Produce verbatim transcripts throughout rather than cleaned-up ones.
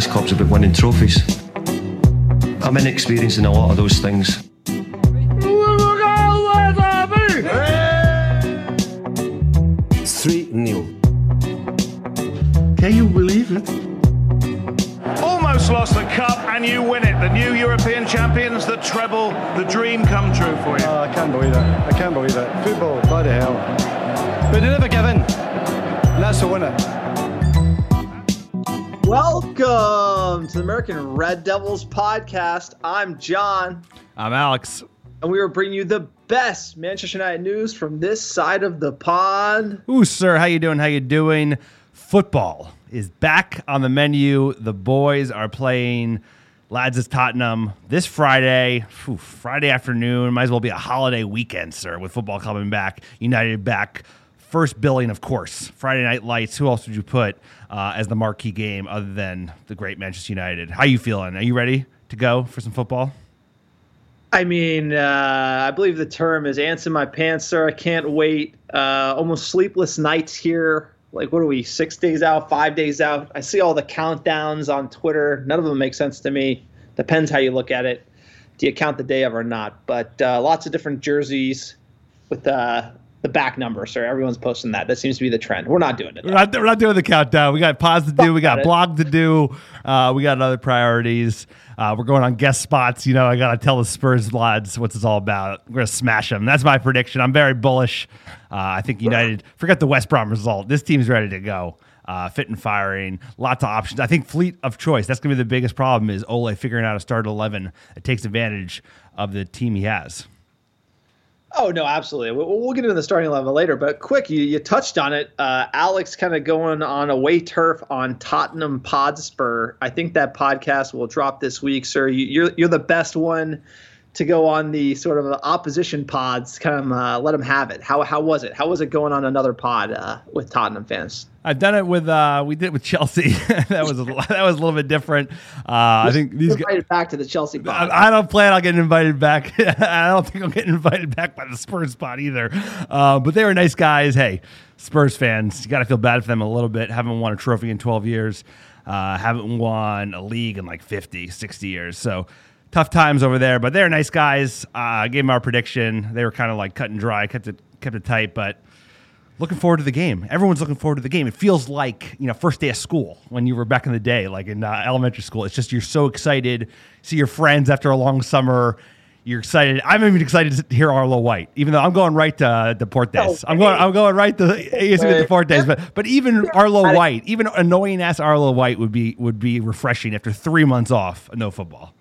this club's about winning trophies. I'm inexperienced in a lot of those things. three nil. Can you believe it? Almost lost the cup and you win it. The new European champions, the treble, the dream come true for you. Oh, I can't believe it. I can't believe it. Football, bloody hell. But they never give in. And that's the winner. Welcome to the American Red Devils podcast. I'm John. I'm Alex. And we are bringing you the best Manchester United news from this side of the pond. Ooh, sir, how you doing? How you doing? Football is back on the menu. The boys are playing Lads at Tottenham this Friday. Whew, Friday afternoon. Might as well be a holiday weekend, sir, with football coming back. United back. First billing, of course. Friday Night Lights. Who else would you put uh, as the marquee game other than the great Manchester United? How you feeling? Are you ready to go for some football? I mean, uh, I believe the term is ants in my pants, sir. I can't wait. Uh, almost sleepless nights here. Like, what are we, six days out, five days out? I see all the countdowns on Twitter. None of them make sense to me. Depends how you look at it. Do you count the day of or not? But uh, lots of different jerseys with uh, the back number, sir. Everyone's posting that. That seems to be the trend. We're not doing it. We're not, we're not doing the countdown. We got pods to do. We got it. blog to do. Uh, we got other priorities. Uh, we're going on guest spots. You know, I got to tell the Spurs lads what's this all about. We're going to smash them. That's my prediction. I'm very bullish. Uh, I think United, forget the West Brom result. This team's ready to go. Uh, fit and firing. Lots of options. I think fleet of choice. That's going to be the biggest problem is Ole figuring out a start eleven that takes advantage of the team he has. Oh, no, absolutely. We'll, we'll get into the starting eleven later, but quick, you, you touched on it. Uh, Alex kind of going on away turf on Tottenham Podspur. I think that podcast will drop this week, sir. You, you're you're the best one to go on the sort of opposition pods. Kind of uh, let them have it. How how was it? How was it going on another pod uh, with Tottenham fans? I've done it with uh, we did it with Chelsea. that was a, that was a little bit different. Uh, I think these invited guys, back to the Chelsea pod. I, I don't plan on getting invited back. I don't think I'm getting invited back by the Spurs pod either. Uh, but they were nice guys. Hey, Spurs fans, you got to feel bad for them a little bit. Haven't won a trophy in twelve years. Uh, haven't won a league in like fifty, sixty years. So tough times over there. But they're nice guys. I uh, gave them our prediction. They were kind of like cut and dry, kept it kept it tight, but. Looking forward to the game. Everyone's looking forward to the game. It feels like, you know, first day of school when you were back in the day, like in uh, elementary school. It's just you're so excited. See your friends after a long summer. You're excited. I'm even excited to hear Arlo White, even though I'm going right to uh, Deportes. Oh, I'm going. I'm going right to Deportes. But but even Arlo White, even annoying ass Arlo White would be would be refreshing after three months off, no football.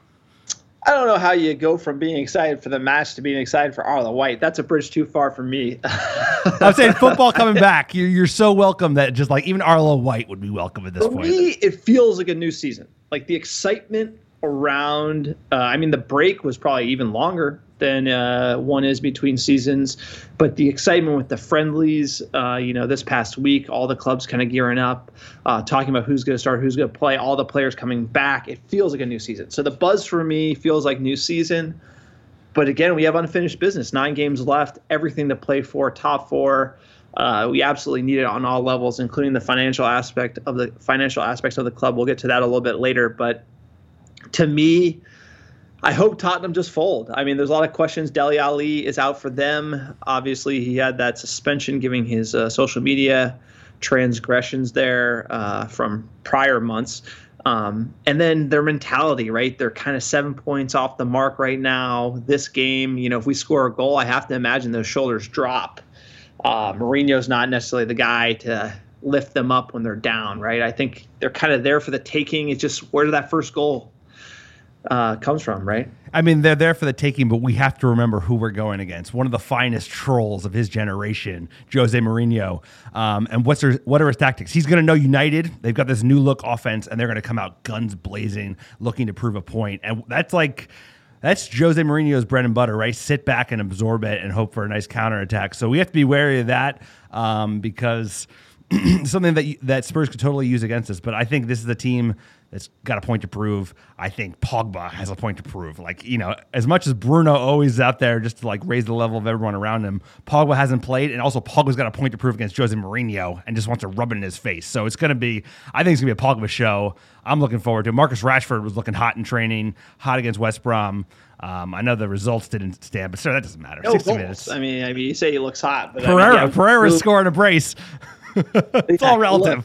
I don't know how you go from being excited for the match to being excited for Arlo White. That's a bridge too far for me. I'm saying football coming back. You're, you're so welcome that just like even Arlo White would be welcome at this for point. For me, it feels like a new season. Like the excitement around, uh, I mean, the break was probably even longer than uh, one is between seasons. But the excitement with the friendlies, uh, you know, this past week, all the clubs kind of gearing up, uh, talking about who's going to start, who's going to play, all the players coming back. It feels like a new season. So the buzz for me feels like new season. But again, we have unfinished business. Nine games left, everything to play for, top four. Uh, we absolutely need it on all levels, including the financial aspect of the financial aspects of the club. We'll get to that a little bit later. But to me, I hope Tottenham just fold. I mean, there's a lot of questions. Dele Alli is out for them. Obviously, he had that suspension giving his uh, social media transgressions there uh, from prior months. Um, and then their mentality, right? They're kind of seven points off the mark right now. This game, you know, if we score a goal, I have to imagine those shoulders drop. Uh, Mourinho's not necessarily the guy to lift them up when they're down, right? I think they're kind of there for the taking. It's just where did that first goal uh, comes from, right? I mean, they're there for the taking, but we have to remember who we're going against. One of the finest trolls of his generation, Jose Mourinho. Um, and what's their, what are his tactics? He's going to know United. They've got this new look offense, and they're going to come out guns blazing, looking to prove a point. And that's like, that's Jose Mourinho's bread and butter, right? Sit back and absorb it and hope for a nice counterattack. So we have to be wary of that um, because something that that Spurs could totally use against us. But I think this is a team that's got a point to prove. I think Pogba has a point to prove. Like, you know, as much as Bruno always out there just to like raise the level of everyone around him, Pogba hasn't played, and also Pogba's got a point to prove against Jose Mourinho and just wants to rub it in his face. So it's going to be, I think it's going to be a Pogba show. I'm looking forward to it. Marcus Rashford was looking hot in training, hot against West Brom. Um, I know the results didn't stand, but sir, that doesn't matter. No sixty goals. minutes. I mean, I mean, you say he looks hot, but Pereira, I mean, yeah, Pereira's we- scoring a brace. It's Yeah, all relative.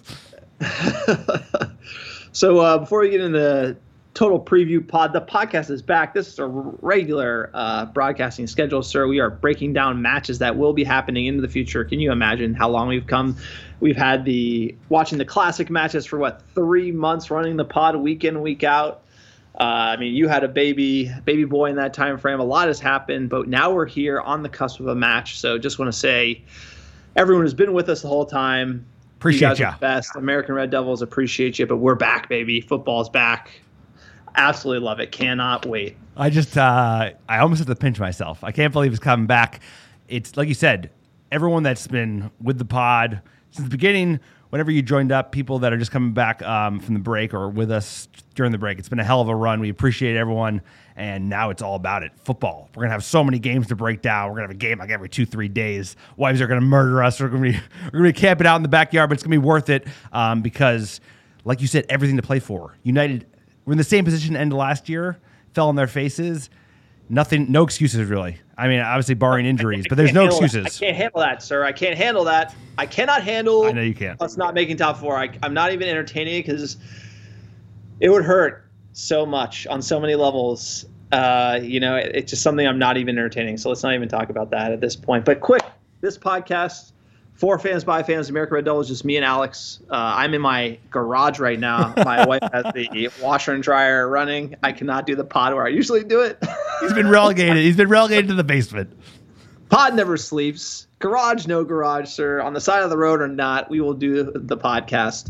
So uh, before we get into the total preview pod, the podcast is back. This is a regular uh, broadcasting schedule, sir. We are breaking down matches that will be happening into the future. Can you imagine how long we've come? We've had the watching the classic matches for what, three months, running the pod week in, week out. Uh, I mean, you had a baby, baby boy in that time frame. A lot has happened, but now we're here on the cusp of a match. So just want to say, everyone who's been with us the whole time, Appreciate you. Guys ya. are the best. American Red Devils appreciate you, but we're back, baby. Football's back. Absolutely love it. Cannot wait. I just, uh, I almost have to pinch myself. I can't believe it's coming back. It's like you said, everyone that's been with the pod since the beginning, whenever you joined up, people that are just coming back um, from the break or with us during the break. It's been a hell of a run. We appreciate everyone. And now it's all about it. Football. We're going to have so many games to break down. We're going to have a game like every two, three days. Wives are going to murder us. We're going to be we're going to be camping out in the backyard, but it's going to be worth it um, because, like you said, everything to play for. United, we're in the same position end of last year, fell on their faces. Nothing, no excuses really. I mean, obviously barring injuries, but there's no excuses. That. I can't handle that, sir. I can't handle that. I cannot handle. I know you can't. Us not making top four. I, I'm not even entertaining it because it would hurt so much on so many levels. Uh, you know, it, it's just something I'm not even entertaining. So let's not even talk about that at this point. But quick, this podcast, for fans, by fans, American Red Devils, just me and Alex. Uh, I'm in my garage right now. My wife has the washer and dryer running. I cannot do the pod where I usually do it. He's been relegated. He's been relegated to the basement. Pod never sleeps. Garage, no garage, sir. On the side of the road or not, we will do the podcast.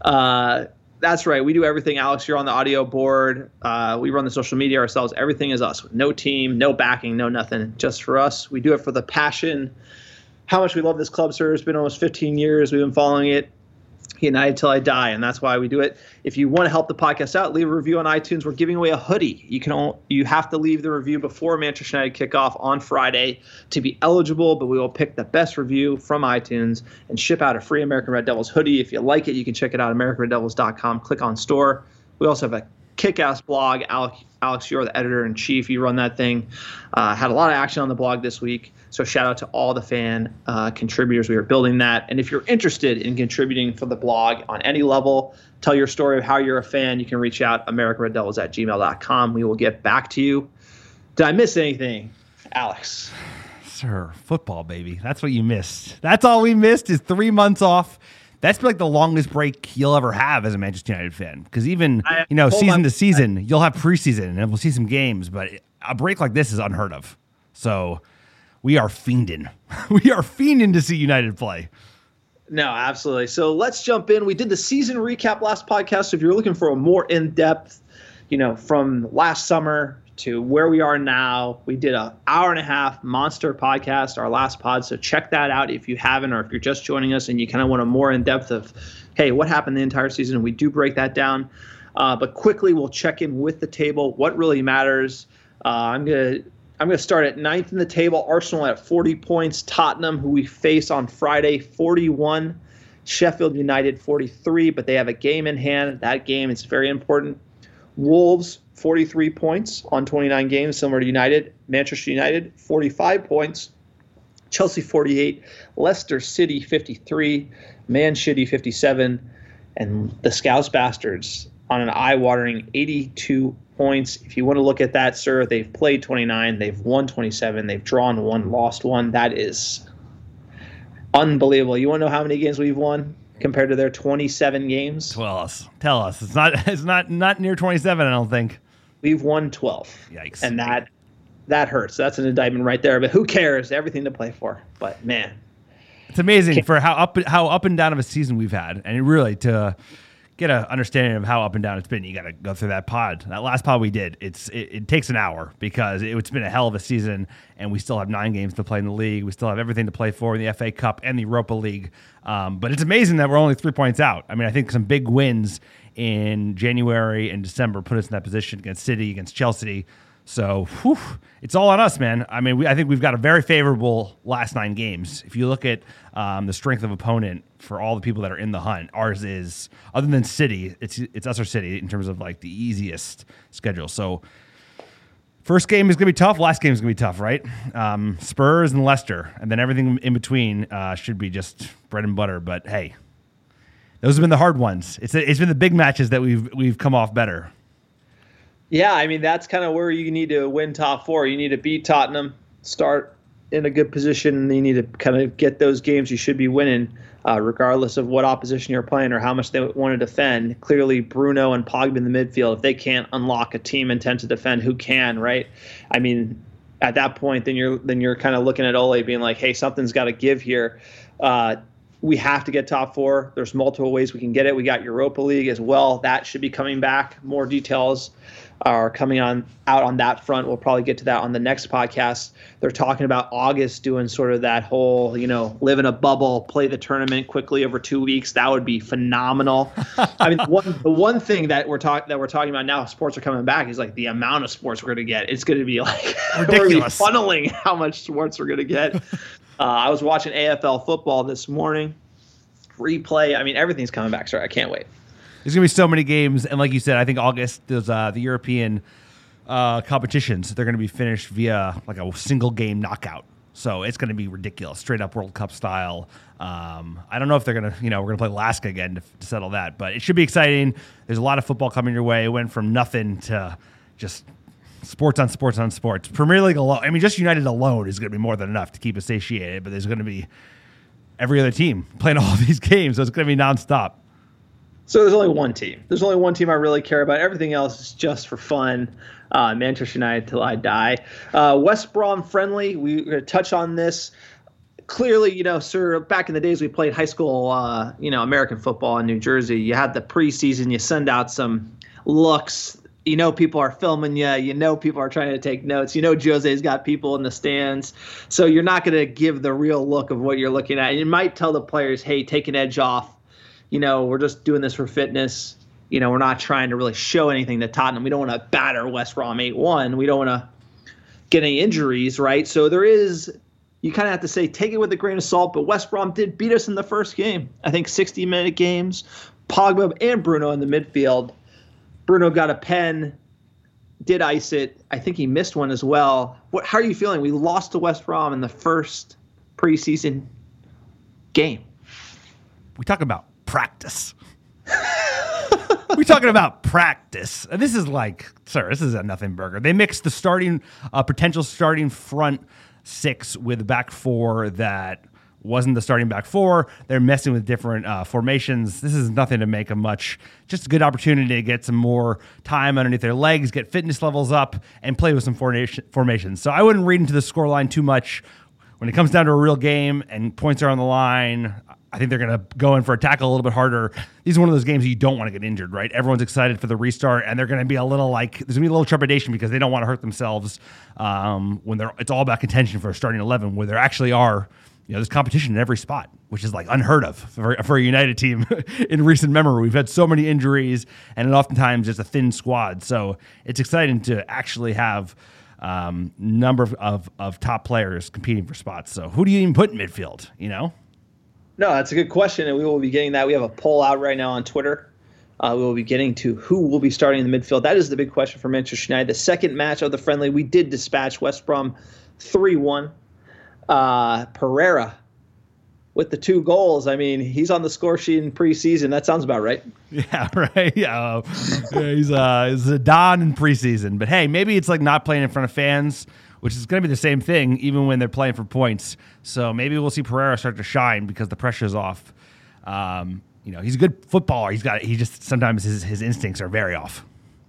Uh, that's right. We do everything. Alex, you're on the audio board. Uh, we run the social media ourselves. Everything is us. No team, no backing, no nothing. Just for us. We do it for the passion. How much we love this club, sir. It's been almost fifteen years. We've been following it. United till I die, and that's why we do it. If you want to help the podcast out, leave a review on iTunes. We're giving away a hoodie. You can all, you have to leave the review before Manchester United kickoff on Friday to be eligible, but we will pick the best review from iTunes and ship out a free American Red Devils hoodie. If you like it, you can check it out, american red devils dot com. Click on store. We also have a kick-ass blog. Alex, Alex, you're the editor-in-chief. You run that thing. Uh, had a lot of action on the blog this week. So shout out to all the fan uh, contributors. We are building that. And if you're interested in contributing for the blog on any level, tell your story of how you're a fan, you can reach out, american red devils at gmail dot com. We will get back to you. Did I miss anything, Alex? Sir, football, baby. That's what you missed. That's all we missed is three months off. That's been like the longest break you'll ever have as a Manchester United fan. Because even, I, you know, season on. to season, you'll have preseason and we'll see some games. But a break like this is unheard of. So we are fiending. We are fiending to see United play. No, absolutely. So let's jump in. We did the season recap last podcast. So if you're looking for a more in-depth, you know, from last summer to where we are now, we did an hour and a half monster podcast, our last pod. So check that out if you haven't, or if you're just joining us and you kind of want a more in-depth of, hey, what happened the entire season? And we do break that down. Uh, but quickly, we'll check in with the table. What really matters? Uh, I'm going to I'm going to start at ninth in the table. Arsenal at forty points. Tottenham, who we face on Friday, forty-one. Sheffield United, forty-three, but they have a game in hand. That game is very important. Wolves, forty-three points on twenty-nine games, similar to United. Manchester United, forty-five points. Chelsea, forty-eight. Leicester City, fifty-three. Man City, fifty-seven. And the Scouse Bastards on an eye-watering eighty-two points. If you want to look at that, sir, they've played twenty-nine, they've won twenty-seven, they've drawn one, lost one. That is unbelievable. You want to know how many games we've won compared to their twenty-seven games? Tell us. Tell us. It's not it's not not near twenty-seven, I don't think. We've won twelve. Yikes. And that that hurts. That's an indictment right there. But who cares? Everything to play for. But man, it's amazing for how up how up and down of a season we've had, and really to get an understanding of how up and down it's been, you got to go through that pod. That last pod we did, it's it, it takes an hour because it, it's been a hell of a season, and we still have nine games to play in the league. We still have everything to play for in the F A Cup and the Europa League. Um, but it's amazing that we're only three points out. I mean, I think some big wins in January and December put us in that position against City, against Chelsea. So whew, it's all on us, man. I mean, we, I think we've got a very favorable last nine games. If you look at um, the strength of opponent for all the people that are in the hunt, ours is, other than City, it's it's us or City in terms of like the easiest schedule. So first game is going to be tough. Last game is going to be tough, right? Um, Spurs and Leicester, and then everything in between uh, should be just bread and butter. But hey, those have been the hard ones. It's it's been the big matches that we've we've come off better. Yeah, I mean, that's kind of where you need to win top four. You need to beat Tottenham, start in a good position, and you need to kind of get those games you should be winning, uh, regardless of what opposition you're playing or how much they want to defend. Clearly, Bruno and Pogba in the midfield, if they can't unlock a team intent to defend, who can, right? I mean, at that point, then you're then you're kind of looking at Ole being like, hey, something's got to give here. Uh, we have to get top four. There's multiple ways we can get it. We got Europa League as well. That should be coming back. More details are coming on out on that front. We'll probably get to that on the next podcast. They're talking about August doing sort of that whole, you know, live in a bubble, play the tournament quickly over two weeks. That would be phenomenal. I mean, one, the one thing that we're talking that we're talking about now, sports are coming back, is like the amount of sports we're going to get. It's going to be like ridiculous. We're funneling how much sports we're going to get. uh, I was watching A F L football this morning. Replay. I mean, everything's coming back. Sorry, I can't wait. There's going to be so many games. And like you said, I think August, there's uh, the European uh, competitions. They're going to be finished via like a single game knockout. So it's going to be ridiculous, straight up World Cup style. Um, I don't know if they're going to, you know, we're going to play Alaska again to, to settle that. But it should be exciting. There's a lot of football coming your way. It went from nothing to just sports on sports on sports. Premier League alone, I mean, just United alone is going to be more than enough to keep us satiated. But there's going to be every other team playing all these games. So it's going to be nonstop. So there's only one team. There's only one team I really care about. Everything else is just for fun. Uh, Manchester United till I die. Uh, West Brom friendly. We're going to touch on this. Clearly, you know, sir, back in the days we played high school, uh, you know, American football in New Jersey. You had the preseason. You send out some looks. You know people are filming you. You know people are trying to take notes. You know Jose's got people in the stands. So you're not going to give the real look of what you're looking at. And you might tell the players, hey, take an edge off. You know, we're just doing this for fitness. You know, we're not trying to really show anything to Tottenham. We don't want to batter West Brom eight one. We don't want to get any injuries, right? So there is, you kind of have to say, take it with a grain of salt. But West Brom did beat us in the first game. I think sixty-minute games. Pogba and Bruno in the midfield. Bruno got a pen, did ice it. I think he missed one as well. What? How are you feeling? We lost to West Brom in the first preseason game. We talk about practice. We're talking about practice. And this is like, sir, this is a nothing burger. They mixed the starting, uh, potential starting front six with back four that wasn't the starting back four. They're messing with different uh, formations. This is nothing to make them much. Just a good opportunity to get some more time underneath their legs, get fitness levels up, and play with some formation, formations. So I wouldn't read into the scoreline too much. When it comes down to a real game and points are on the line, I think they're going to go in for a tackle a little bit harder. These are one of those games you don't want to get injured, right? Everyone's excited for the restart, and they're going to be a little like, there's going to be a little trepidation because they don't want to hurt themselves um, when they're, it's all about contention for a starting eleven, where there actually are, you know, there's competition in every spot, which is like unheard of for, for a United team in recent memory. We've had so many injuries, and it oftentimes it's a thin squad. So it's exciting to actually have um, number of, of, of top players competing for spots. So who do you even put in midfield, you know? No, that's a good question, and we will be getting that. We have a poll out right now on Twitter. Uh, we will be getting to who will be starting in the midfield. That is the big question for Manchester United. The second match of the friendly, we did dispatch West Brom three one. Uh, Pereira with the two goals. I mean, he's on the score sheet in preseason. That sounds about right. Yeah, right. Yeah, yeah he's, uh, he's a Don in preseason. But, hey, maybe it's like not playing in front of fans, which is going to be the same thing even when they're playing for points. So maybe we'll see Pereira start to shine because the pressure's off. Um, you know, he's a good footballer. He's got he just sometimes his, his instincts are very off.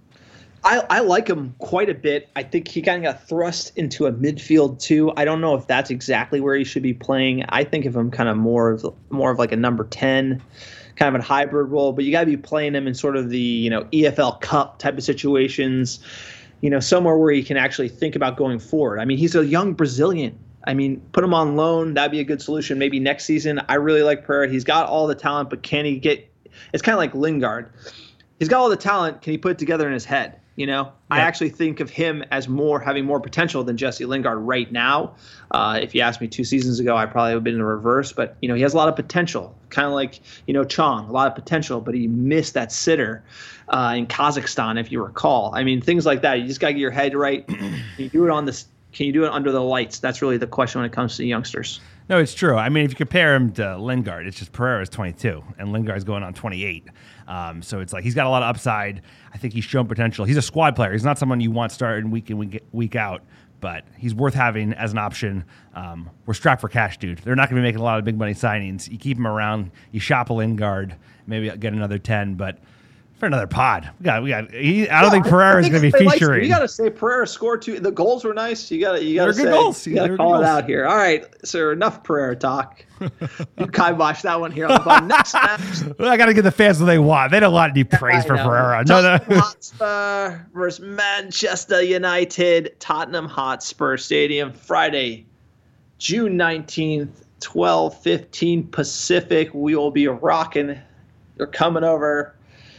I, I like him quite a bit. I think he kind of got thrust into a midfield too. I don't know if that's exactly where he should be playing. I think of him kind of more of more of like a number ten, kind of a hybrid role. But you got to be playing him in sort of the, you know, E F L Cup type of situations. You know, somewhere where he can actually think about going forward. I mean, he's a young Brazilian. I mean, put him on loan. That'd be a good solution. Maybe next season. I really like Pereira. He's got all the talent, but can he get – it's kind of like Lingard. he's got all the talent. Can he put it together in his head? You know, yeah. I actually think of him as more having more potential than Jesse Lingard right now. Uh, if you asked me two seasons ago, I probably would have been in the reverse. But, you know, he has a lot of potential, kind of like, you know, Chong, a lot of potential, but he missed that sitter uh, in Kazakhstan, if you recall. I mean, things like that. You just got to get your head right. Can you do it on this? Can you do it under the lights? That's really the question when it comes to youngsters. No, it's true. I mean, if you compare him to Lingard, it's just Pereira's twenty-two and Lingard's going on twenty-eight. Um, so it's like he's got a lot of upside. I think he's shown potential. He's a squad player. He's not someone you want starting week in, week, week out, but he's worth having as an option. Um, we're strapped for cash, dude. They're not going to be making a lot of big money signings. You keep him around. You shop a Lingard, maybe get another ten, but for another pod, we got we got. He, I don't yeah, think Pereira is going to be featuring. Like, you got to say Pereira scored two. The goals were nice. You got to you got to say. Goals. You got to call it out here. All right, sir. Enough Pereira talk. You kibosh that one here on the bottom. Next match. I got to give the fans what they want. They don't want any praise for Pereira. No, no. Hotspur versus Manchester United, Tottenham Hotspur Stadium, Friday, June nineteenth, twelve fifteen Pacific. We will be rocking. They're coming over.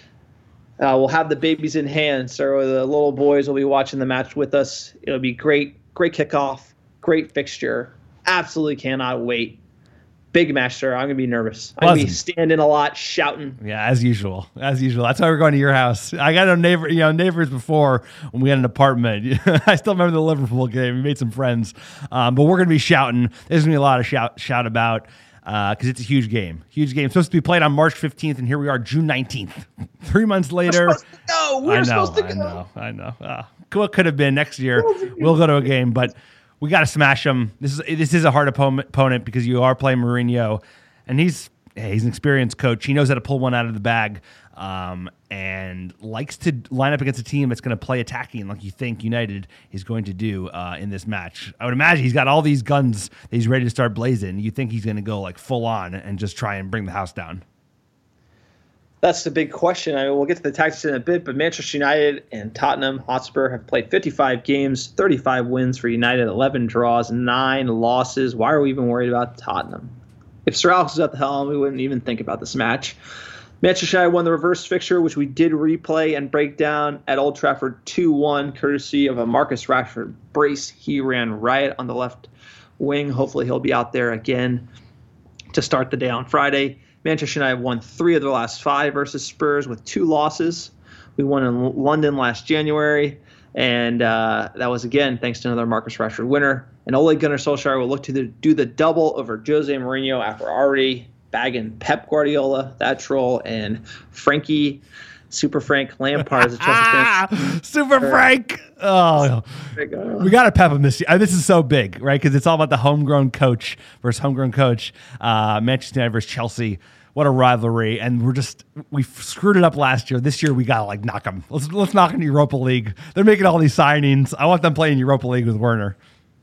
Uh, we'll have the babies in hand, so the little boys will be watching the match with us. It'll be great, great kickoff, great fixture. Absolutely cannot wait. Big match, sir. I'm going to be nervous. I'm going to be standing a lot, shouting. Yeah, as usual. As usual. That's why we're going to your house. I got a neighbor, you know, neighbors before when we had an apartment. I still remember the Liverpool game. We made some friends. Um, but we're going to be shouting. There's going to be a lot of shout shout about because uh, it's a huge game. Huge game. It's supposed to be played on March fifteenth, and here we are, June nineteenth. Three months later. We're supposed to go. We're I know, supposed to I go. know. I know. Uh, what could have been next year? We'll go to a game, but we got to smash them. This is this is a hard opponent because you are playing Mourinho, and he's hey, he's an experienced coach. He knows how to pull one out of the bag, um, and likes to line up against a team that's going to play attacking, like you think United is going to do uh, in this match. I would imagine he's got all these guns that he's ready to start blazing. You think he's going to go like full on and just try and bring the house down? That's the big question. I mean, we'll get to the tactics in a bit, but Manchester United and Tottenham Hotspur have played fifty-five games, thirty-five wins for United, eleven draws, nine losses. Why are we even worried about Tottenham? If Sir Alex was at the helm, we wouldn't even think about this match. Manchester United won the reverse fixture, which we did replay and break down at Old Trafford two one, courtesy of a Marcus Rashford brace. He ran riot on the left wing. Hopefully he'll be out there again to start the day on Friday. Manchester United won three of their last five versus Spurs with two losses. We won in London last January, and uh, that was, again, thanks to another Marcus Rashford winner. And Ole Gunnar Solskjaer will look to the, do the double over Jose Mourinho after already bagging Pep Guardiola, that troll, and Frankie, Super Frank Lampard as a Chelsea fan. Super Frank! Oh, we got to pep him this year. This is so big, right? Because it's all about the homegrown coach versus homegrown coach. Uh, Manchester United versus Chelsea. What a rivalry. And we're just, we screwed it up last year. This year, we got to like knock them. Let's, let's knock in Europa League. They're making all these signings. I want them playing Europa League with Werner.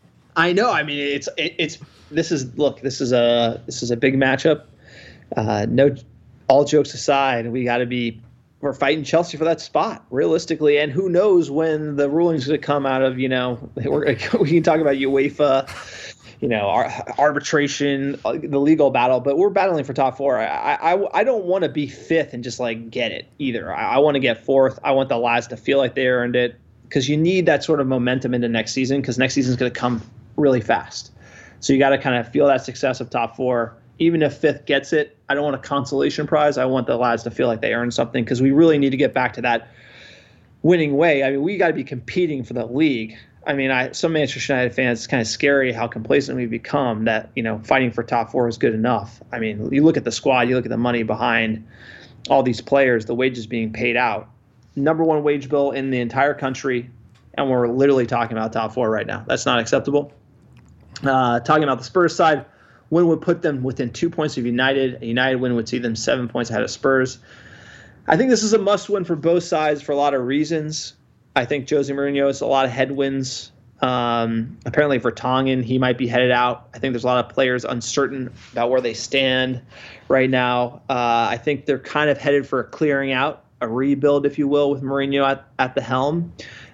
I know. I mean, it's, it, it's, this is, look, this is a, this is a big matchup. Uh, no, all jokes aside, we got to be, we're fighting Chelsea for that spot, realistically. And who knows when the ruling's going to come out of, you know, we're, we can talk about UEFA, you know, our, arbitration, the legal battle, but we're battling for top four. I I, I don't want to be fifth and just like get it either. I, I want to get fourth. I want the lads to feel like they earned it because you need that sort of momentum into next season because next season's going to come really fast. So you got to kind of feel that success of top four. Even if fifth gets it, I don't want a consolation prize. I want the lads to feel like they earned something because we really need to get back to that winning way. I mean, we got to be competing for the league. I mean, I some Manchester United fans, it's kind of scary how complacent we've become that, you know, fighting for top four is good enough. I mean, you look at the squad, you look at the money behind all these players, the wages being paid out. Number one wage bill in the entire country, and we're literally talking about top four right now. That's not acceptable. Uh, talking about the Spurs side, win would put them within two points of United. A United win would see them seven points ahead of Spurs. I think this is a must-win for both sides for a lot of reasons. I think Jose Mourinho has a lot of headwinds. Um, apparently for Tongan, he might be headed out. I think there's a lot of players uncertain about where they stand right now. Uh, I think they're kind of headed for a clearing out, a rebuild, if you will, with Mourinho at, at the helm.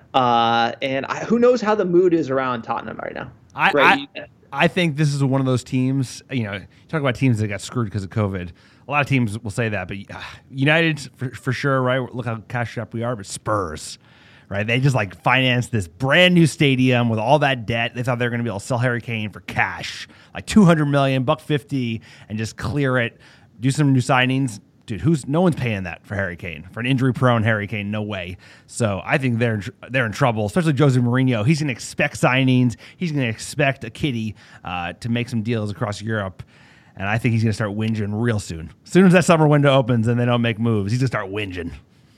Uh, and I, who knows how the mood is around Tottenham right now. I, right? I, I think this is one of those teams, you know, you talk about teams that got screwed because of COVID. A lot of teams will say that, but uh, United for, for sure, right? Look how cashed up we are, but Spurs, right? They just like financed this brand new stadium with all that debt. They thought they were going to be able to sell Harry Kane for cash, like two hundred million, buck fifty, and just clear it. Do some new signings. Dude, who's no one's paying that for Harry Kane, for an injury-prone Harry Kane, no way. So I think they're they're in trouble, especially Jose Mourinho. He's going to expect signings. He's going to expect a kitty uh, to make some deals across Europe, and I think he's going to start whinging real soon. As soon as that summer window opens and they don't make moves, he's going to start whinging.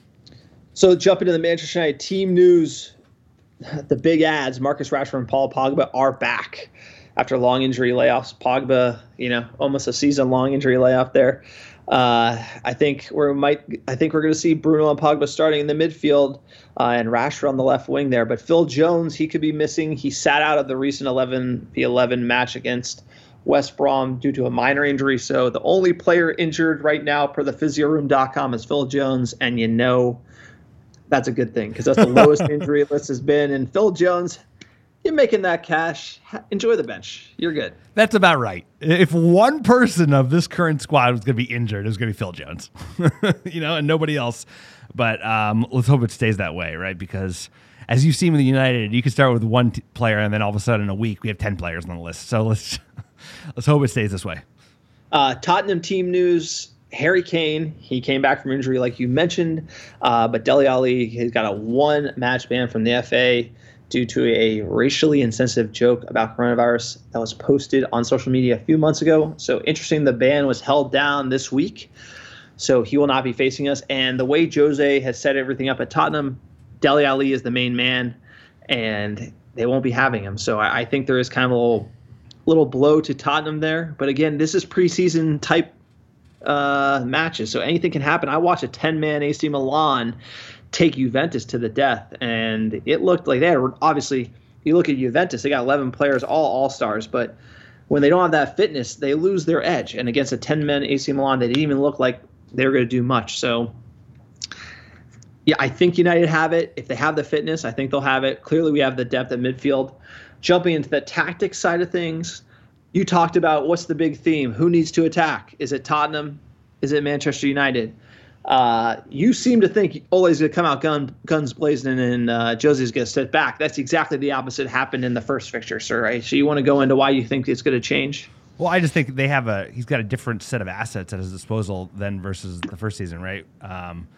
So jumping to the Manchester United team news, the big ads, Marcus Rashford and Paul Pogba are back after long injury layoffs. Pogba, you know, almost a season-long injury layoff there. Uh, I think we might. I think we're going to see Bruno and Pogba starting in the midfield uh, and Rashford on the left wing there. But Phil Jones, he could be missing. He sat out of the recent eleven v eleven match against West Brom due to a minor injury. So the only player injured right now per the physio room dot com is Phil Jones, and you know that's a good thing because that's the lowest injury list has been. And Phil Jones, you're making that cash. Enjoy the bench. You're good. That's about right. If one person of this current squad was going to be injured, it was going to be Phil Jones, you know, and nobody else. But um, let's hope it stays that way, right? Because as you've seen with United, you can start with one t- player, and then all of a sudden in a week we have ten players on the list. So let's let's hope it stays this way. Uh, Tottenham team news. Harry Kane, he came back from injury like you mentioned, uh, but Dele Alli has got a one-match ban from the F A due to a racially insensitive joke about coronavirus that was posted on social media a few months ago. So interesting, the ban was held down this week, so he will not be facing us. And the way Jose has set everything up at Tottenham, Dele Alli is the main man, and they won't be having him. So I, I think there is kind of a little, little blow to Tottenham there. But again, this is preseason type uh, matches, so anything can happen. I watched a ten-man A C Milan take Juventus to the death, and it looked like they had, obviously, you look at Juventus, they got eleven players, all all-stars, but when they don't have that fitness, they lose their edge. And against a ten-man A C Milan, they didn't even look like they were going to do much. So, yeah, I think United have it. If they have the fitness, I think they'll have it. Clearly, we have the depth at midfield. Jumping into the tactics side of things, you talked about what's the big theme. Who needs to attack? Is it Tottenham? Is it Manchester United? Uh, you seem to think Ole's going to come out gun, guns blazing and uh, Jose's going to sit back. That's exactly the opposite happened in the first fixture, sir. Right? So you want to go into why you think it's going to change? Well, I just think they have a he's got a different set of assets at his disposal than versus the first season, right? Um,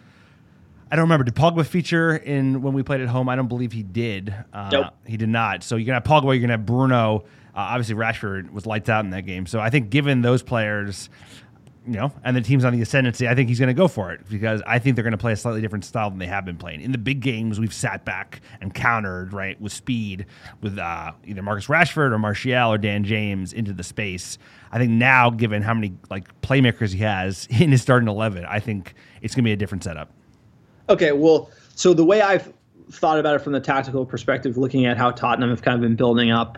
I don't remember. Did Pogba feature in when we played at home? I don't believe he did. Uh, nope. He did not. So you're going to have Pogba, you're going to have Bruno. Uh, obviously, Rashford was lights out in that game. So I think given those players, you know, and the team's on the ascendancy, I think he's going to go for it because I think they're going to play a slightly different style than they have been playing. In the big games, we've sat back and countered, right, with speed with uh, either Marcus Rashford or Martial or Dan James into the space. I think now, given how many like playmakers he has in his starting eleven, I think it's going to be a different setup. Okay, well, so the way I've thought about it from the tactical perspective, looking at how Tottenham have kind of been building up,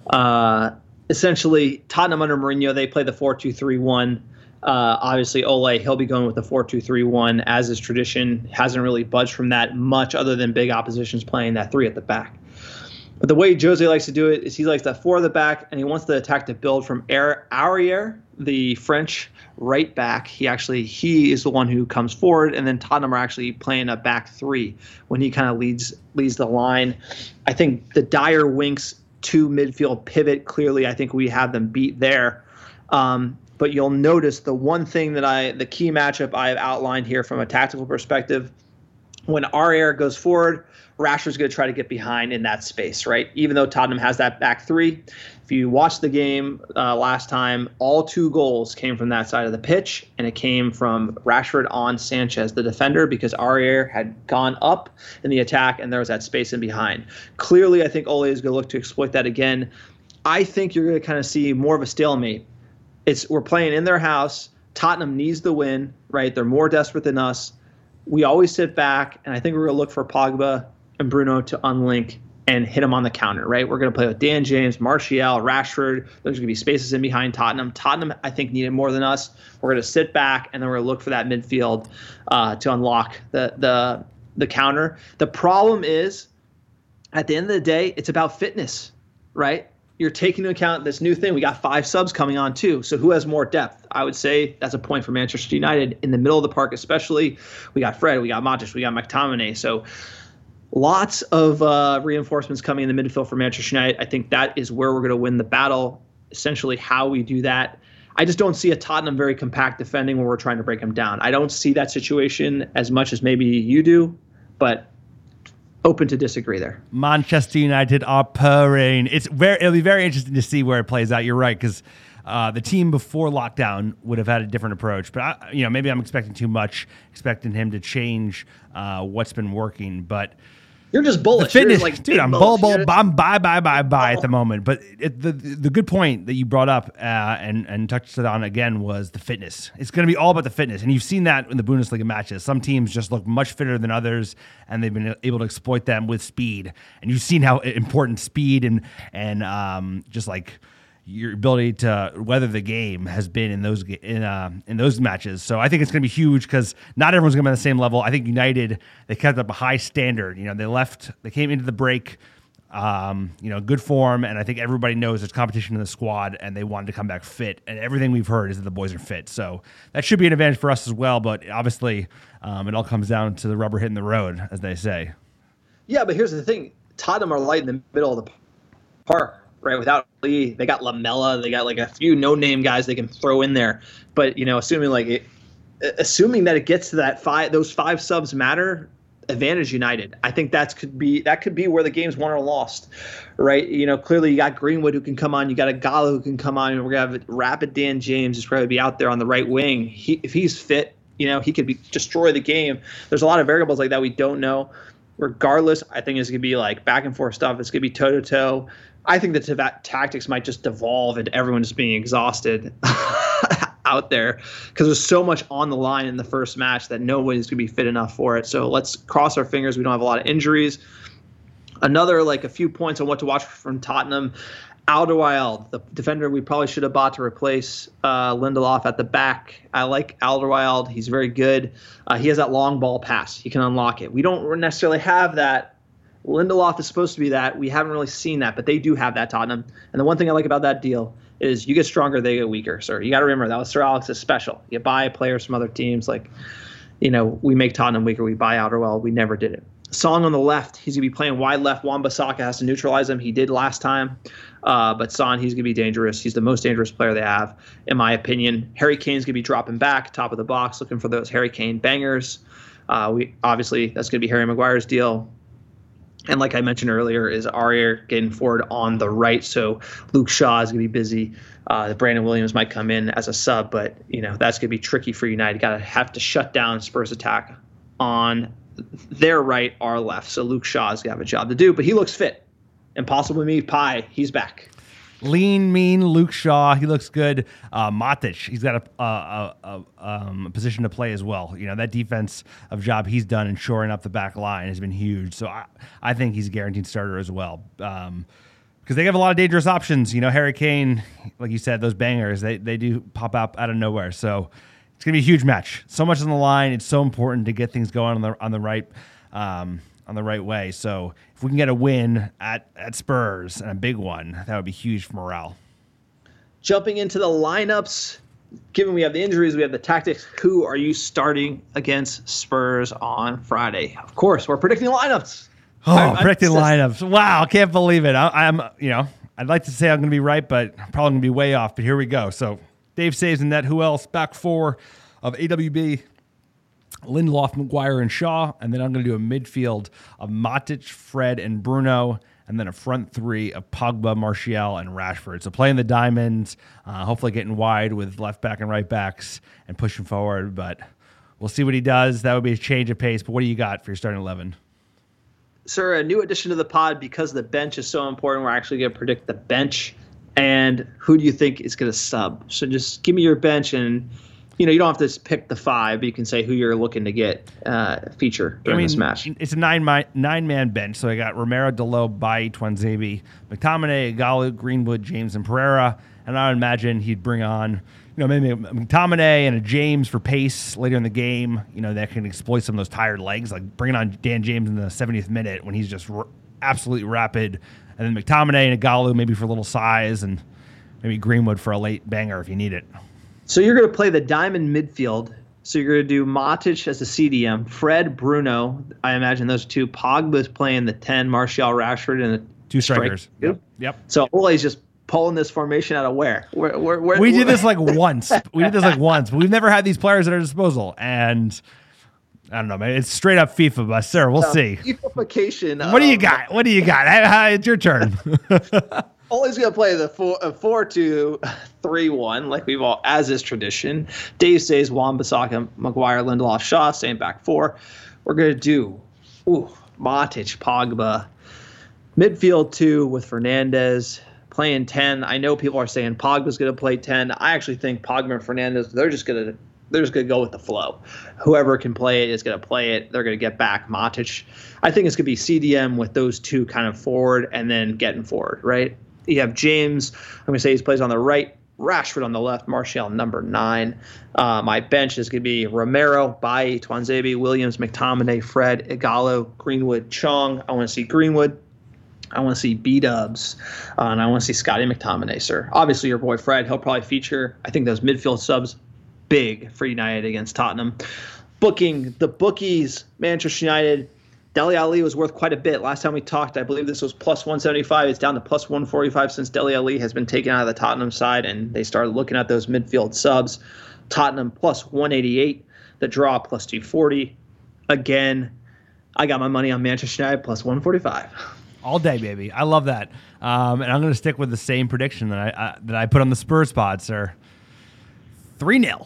uh, essentially Tottenham under Mourinho, they play the four two three one. Uh, obviously, Ole, he'll be going with the four two three one as is tradition. Hasn't really budged from that much other than big oppositions playing that three at the back. But the way Jose likes to do it is he likes that four at the back, and he wants the attack to build from Aurier, the French right back. He actually he is the one who comes forward, and then Tottenham are actually playing a back three when he kind of leads leads the line. I think the Dyer Winks two midfield pivot, clearly I think we have them beat there. Um, but you'll notice the one thing that I, the key matchup I have outlined here from a tactical perspective, when Aurier goes forward, Rashford's going to try to get behind in that space, right? Even though Tottenham has that back three. If you watched the game uh, last time, all two goals came from that side of the pitch, and it came from Rashford on Sanchez, the defender, because Aurier had gone up in the attack, and there was that space in behind. Clearly, I think Ole is going to look to exploit that again. I think you're going to kind of see more of a stalemate. It's we're playing in their house. Tottenham needs the win, right? They're more desperate than us. We always sit back, and I think we're going to look for Pogba and Bruno to unlink and hit them on the counter, right? We're going to play with Dan James, Martial, Rashford. There's going to be spaces in behind Tottenham. Tottenham, I think, needed more than us. We're going to sit back, and then we're going to look for that midfield uh, to unlock the the the counter. The problem is, at the end of the day, it's about fitness, right? you're taking into account this new thing. We got five subs coming on too. So who has more depth? I would say that's a point for Manchester United in the middle of the park, especially. We got Fred, we got Matic, we got McTominay. So lots of uh, reinforcements coming in the midfield for Manchester United. I think that is where we're going to win the battle. Essentially, how we do that. I just don't see a Tottenham very compact defending when we're trying to break them down. I don't see that situation as much as maybe you do, but open to disagree there. Manchester United are purring. It's very, it'll be very interesting to see where it plays out. You're right, because uh, the team before lockdown would have had a different approach. But I, you know, maybe I'm expecting too much, expecting him to change uh, what's been working. But you're just bullish. The fitness, You're like dude, I'm bull, bull, I'm buy, buy, buy, buy at the moment. But it, the the good point that you brought up uh, and and touched it on again was the fitness. It's going to be all about the fitness, and you've seen that in the Bundesliga matches. Some teams just look much fitter than others, and they've been able to exploit them with speed. And you've seen how important speed and and um, just like your ability to weather the game has been in those in uh, in those matches. So I think it's going to be huge because not everyone's going to be on the same level. I think United, they kept up a high standard. You know, they left, they came into the break, um, you know, good form, and I think everybody knows there's competition in the squad, and they wanted to come back fit. And everything we've heard is that the boys are fit, so that should be an advantage for us as well. But obviously, um, it all comes down to the rubber hitting the road, as they say. Yeah, but here's the thing: Tottenham are light in the middle of the park. Right, without Lee, they got Lamella, they got like a few no-name guys they can throw in there. But you know, assuming like it, assuming that it gets to that five, those five subs matter. Advantage United. I think that's could be that could be where the game's won or lost. Right, you know, clearly you got Greenwood who can come on, you got a Gala who can come on, and we're gonna have rapid Dan James who's probably be out there on the right wing. He, if he's fit, you know, he could be destroy the game. There's a lot of variables like that we don't know. Regardless, I think it's gonna be like back and forth stuff. It's gonna be toe to toe. I think the t- tactics might just devolve into everyone just being exhausted out there because there's so much on the line in the first match that nobody's going to be fit enough for it. So let's cross our fingers. We don't have a lot of injuries. Another, like a few points on what to watch from Tottenham. Alderweireld, the defender we probably should have bought to replace uh, Lindelof at the back. I like Alderweireld. He's very good. Uh, he has that long ball pass. He can unlock it. We don't necessarily have that. Lindelof is supposed to be that. We haven't really seen that, but they do have that, Tottenham. And the one thing I like about that deal is you get stronger, they get weaker, sir. You got to remember, that was Sir Alex's special. You buy players from other teams. Like, you know, we make Tottenham weaker. We buy Alderweireld. We never did it. Song on the left, he's going to be playing wide left. Wan-Bissaka has to neutralize him. He did last time. Uh, but Son, he's going to be dangerous. He's the most dangerous player they have, in my opinion. Harry Kane's going to be dropping back, top of the box, looking for those Harry Kane bangers. Uh, we obviously, that's going to be Harry Maguire's deal. And like I mentioned earlier, is Aurier getting forward on the right, so Luke Shaw is going to be busy. Uh, Brandon Williams might come in as a sub, but you know that's going to be tricky for United. Got to have to shut down Spurs' attack on their right, our left. So Luke Shaw is going to have a job to do, but he looks fit. And possibly me, Pie, he's back. Lean, mean Luke Shaw. He looks good. Uh, Matic, he's got a, a, a, um, a position to play as well. You know, that defense of job he's done in shoring up the back line has been huge. So I, I think he's a guaranteed starter as well. Um, because they have a lot of dangerous options. You know, Harry Kane, like you said, those bangers, they, they do pop up out of nowhere. So it's going to be a huge match. So much on the line. It's so important to get things going on the on the right um on the right way. So if we can get a win at, at Spurs, and a big one, that would be huge for morale. Jumping into the lineups, given we have the injuries, we have the tactics, who are you starting against Spurs on Friday? Of course, we're predicting lineups. Oh, I'm, predicting I'm lineups. Wow, I can't believe it. I, I'm, you know, I'd like to say I'm going to be right, but I'm probably going to be way off. But here we go. So Dave saves in net. Who else? Back four of A W B. Lindelof, Maguire, and Shaw, and then I'm going to do a midfield of Matic, Fred, and Bruno, and then a front three of Pogba, Martial, and Rashford. So playing the diamonds, uh, hopefully getting wide with left back and right backs and pushing forward, but we'll see what he does. That would be a change of pace, but what do you got for your starting eleven? Sir, a new addition to the pod, because the bench is so important, we're actually going to predict the bench, and who do you think is going to sub? So just give me your bench, and you know, you don't have to pick the five, but you can say who you're looking to get uh, feature during I mean, this match. It's a nine mi- nine man bench, so I got Romero, Dalot, Bailly, Tuanzebe, McTominay, Galu, Greenwood, James, and Pereira, and I would imagine he'd bring on, you know, maybe a McTominay and a James for pace later in the game. You know, that can exploit some of those tired legs, like bringing on Dan James in the seventieth minute when he's just r- absolutely rapid, And then McTominay and Igalo maybe for a little size, and maybe Greenwood for a late banger if you need it. So you're going to play the diamond midfield. So you're going to do Matic as the C D M, Fred, Bruno. I imagine those two. Pogba's playing the ten, Martial, Rashford, and the two strikers. Strike. Yep. Yep. So Ole's just pulling this formation out of where? Where? Where? where we where? did this like once. We did this like once, but we've never had these players at our disposal. And I don't know, man. It's straight up FIFA, but sir, we'll so, see. FIFA-fication. What do you got? What do you got? How, how, it's your turn. Ole's going to play the four, uh, four two three one, like we've all, as is tradition. Dave says Wan-Bissaka, Maguire, Lindelof, Shaw, same back four. We're going to do ooh, Matic, Pogba. Midfield two with Fernandez playing ten. I know people are saying Pogba's going to play ten. I actually think Pogba and Fernandez, they're just going to they're just going to go with the flow. Whoever can play it is going to play it. They're going to get back Matic. I think it's going to be C D M with those two kind of forward and then getting forward, right? You have James. I'm going to say he plays on the right. Rashford on the left. Martial number nine. Uh, my bench is going to be Romero, Bailly, Tuanzebe, Williams, McTominay, Fred, Igalo, Greenwood, Chong. I want to see Greenwood. I want to see B-dubs. Uh, and I want to see Scotty McTominay, sir. Obviously, your boy Fred, he'll probably feature. I think those midfield subs, big for United against Tottenham. Booking, the bookies, Manchester United. Dele Alli was worth quite a bit. Last time we talked, I believe this was plus one seventy-five. It's down to plus one forty-five since Dele Alli has been taken out of the Tottenham side, and they started looking at those midfield subs. Tottenham plus one eighty-eight. The draw plus two forty. Again, I got my money on Manchester United plus one forty-five. All day, baby. I love that. Um, and I'm going to stick with the same prediction that I uh, that I put on the Spurs pod, sir. three nil.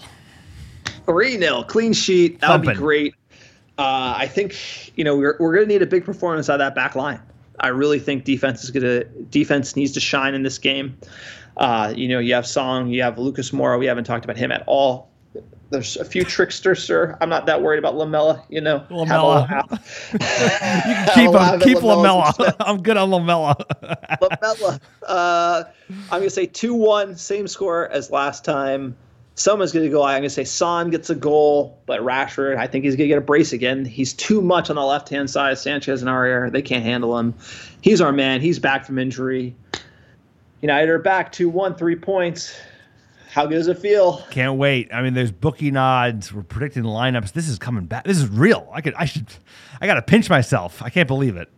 three nil. Clean sheet. That would be great. Uh, I think, you know, we're we're going to need a big performance out of that back line. I really think defense is going to defense needs to shine in this game. Uh, you know, you have Song, you have Lucas Moura. We haven't talked about him at all. There's a few tricksters, sir. I'm not that worried about Lamella. You know, Lamella. you can keep him. Keep Lamella. I'm good on Lamella. Lamella. Uh, I'm going to say two one, same score as last time. Someone's going to go. I'm going to say Son gets a goal, but Rashford, I think he's going to get a brace again. He's too much on the left-hand side. Sanchez and Aurier, they can't handle him. He's our man. He's back from injury. United are back two one, three points. How good does it feel? Can't wait. I mean, there's bookie nods. We're predicting the lineups. This is coming back. This is real. I could. I should. I got to pinch myself. I can't believe it.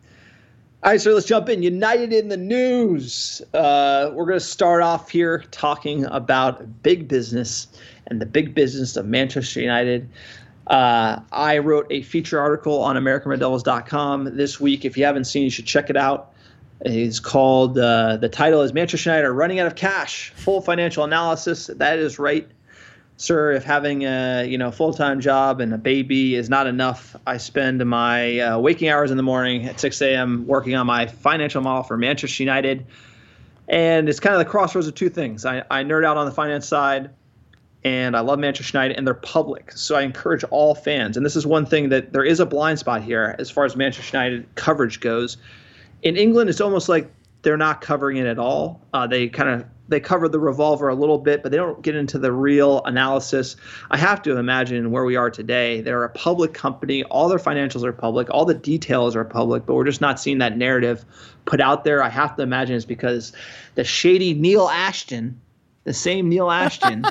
All right, so let's jump in. United in the news. Uh, we're going to start off here talking about big business and the big business of Manchester United. Uh, I wrote a feature article on American Red Devils dot com this week. If you haven't seen, you should check it out. It's called, uh, the title is Manchester United are running out of cash. Full financial analysis. That is right, sir. If having a you know full-time job and a baby is not enough, I spend my uh, waking hours in the morning at six a.m. working on my financial model for Manchester United. And it's kind of the crossroads of two things. I, I nerd out on the finance side, and I love Manchester United, and they're public. So I encourage all fans. And this is one thing that there is a blind spot here as far as Manchester United coverage goes. In England, it's almost like they're not covering it at all. Uh, they kind of they cover the revolver a little bit, but they don't get into the real analysis. I have to imagine where we are today. They're a public company. All their financials are public. All the details are public, but we're just not seeing that narrative put out there. I have to imagine it's because the shady Neil Ashton, the same Neil Ashton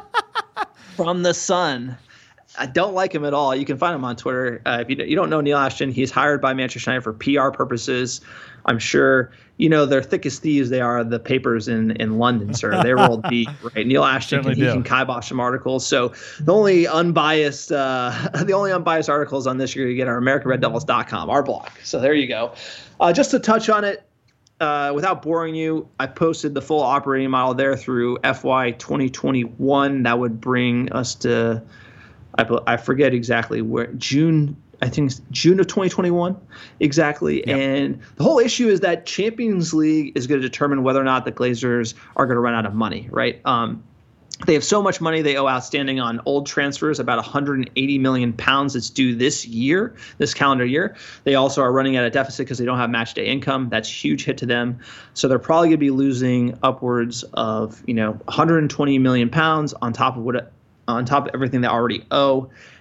from The Sun, I don't like him at all. You can find him on Twitter. Uh, if you, you don't know Neil Ashton, he's hired by Manchester United for P R purposes. I'm sure, you know, they're thick as thieves. They are the papers in, in London, sir. They roll deep, right? Neil Ashton, can, he can kibosh some articles. So the only unbiased, uh, the only unbiased articles on this you're going to get are American Red Devils dot com, our blog. So there you go. Uh, just to touch on it, uh, without boring you, I posted the full operating model there through F Y twenty twenty-one. That would bring us to, I, I forget exactly where, June. I think it's June of twenty twenty-one, exactly. Yep. And the whole issue is that Champions League is going to determine whether or not the Glazers are going to run out of money, right? Um, they have so much money they owe outstanding on old transfers, about one hundred eighty million pounds that's due this year, this calendar year. They also are running at a deficit because they don't have match day income. That's a huge hit to them. So they're probably going to be losing upwards of, you know, one hundred twenty million pounds on top of what on top of everything they already owe.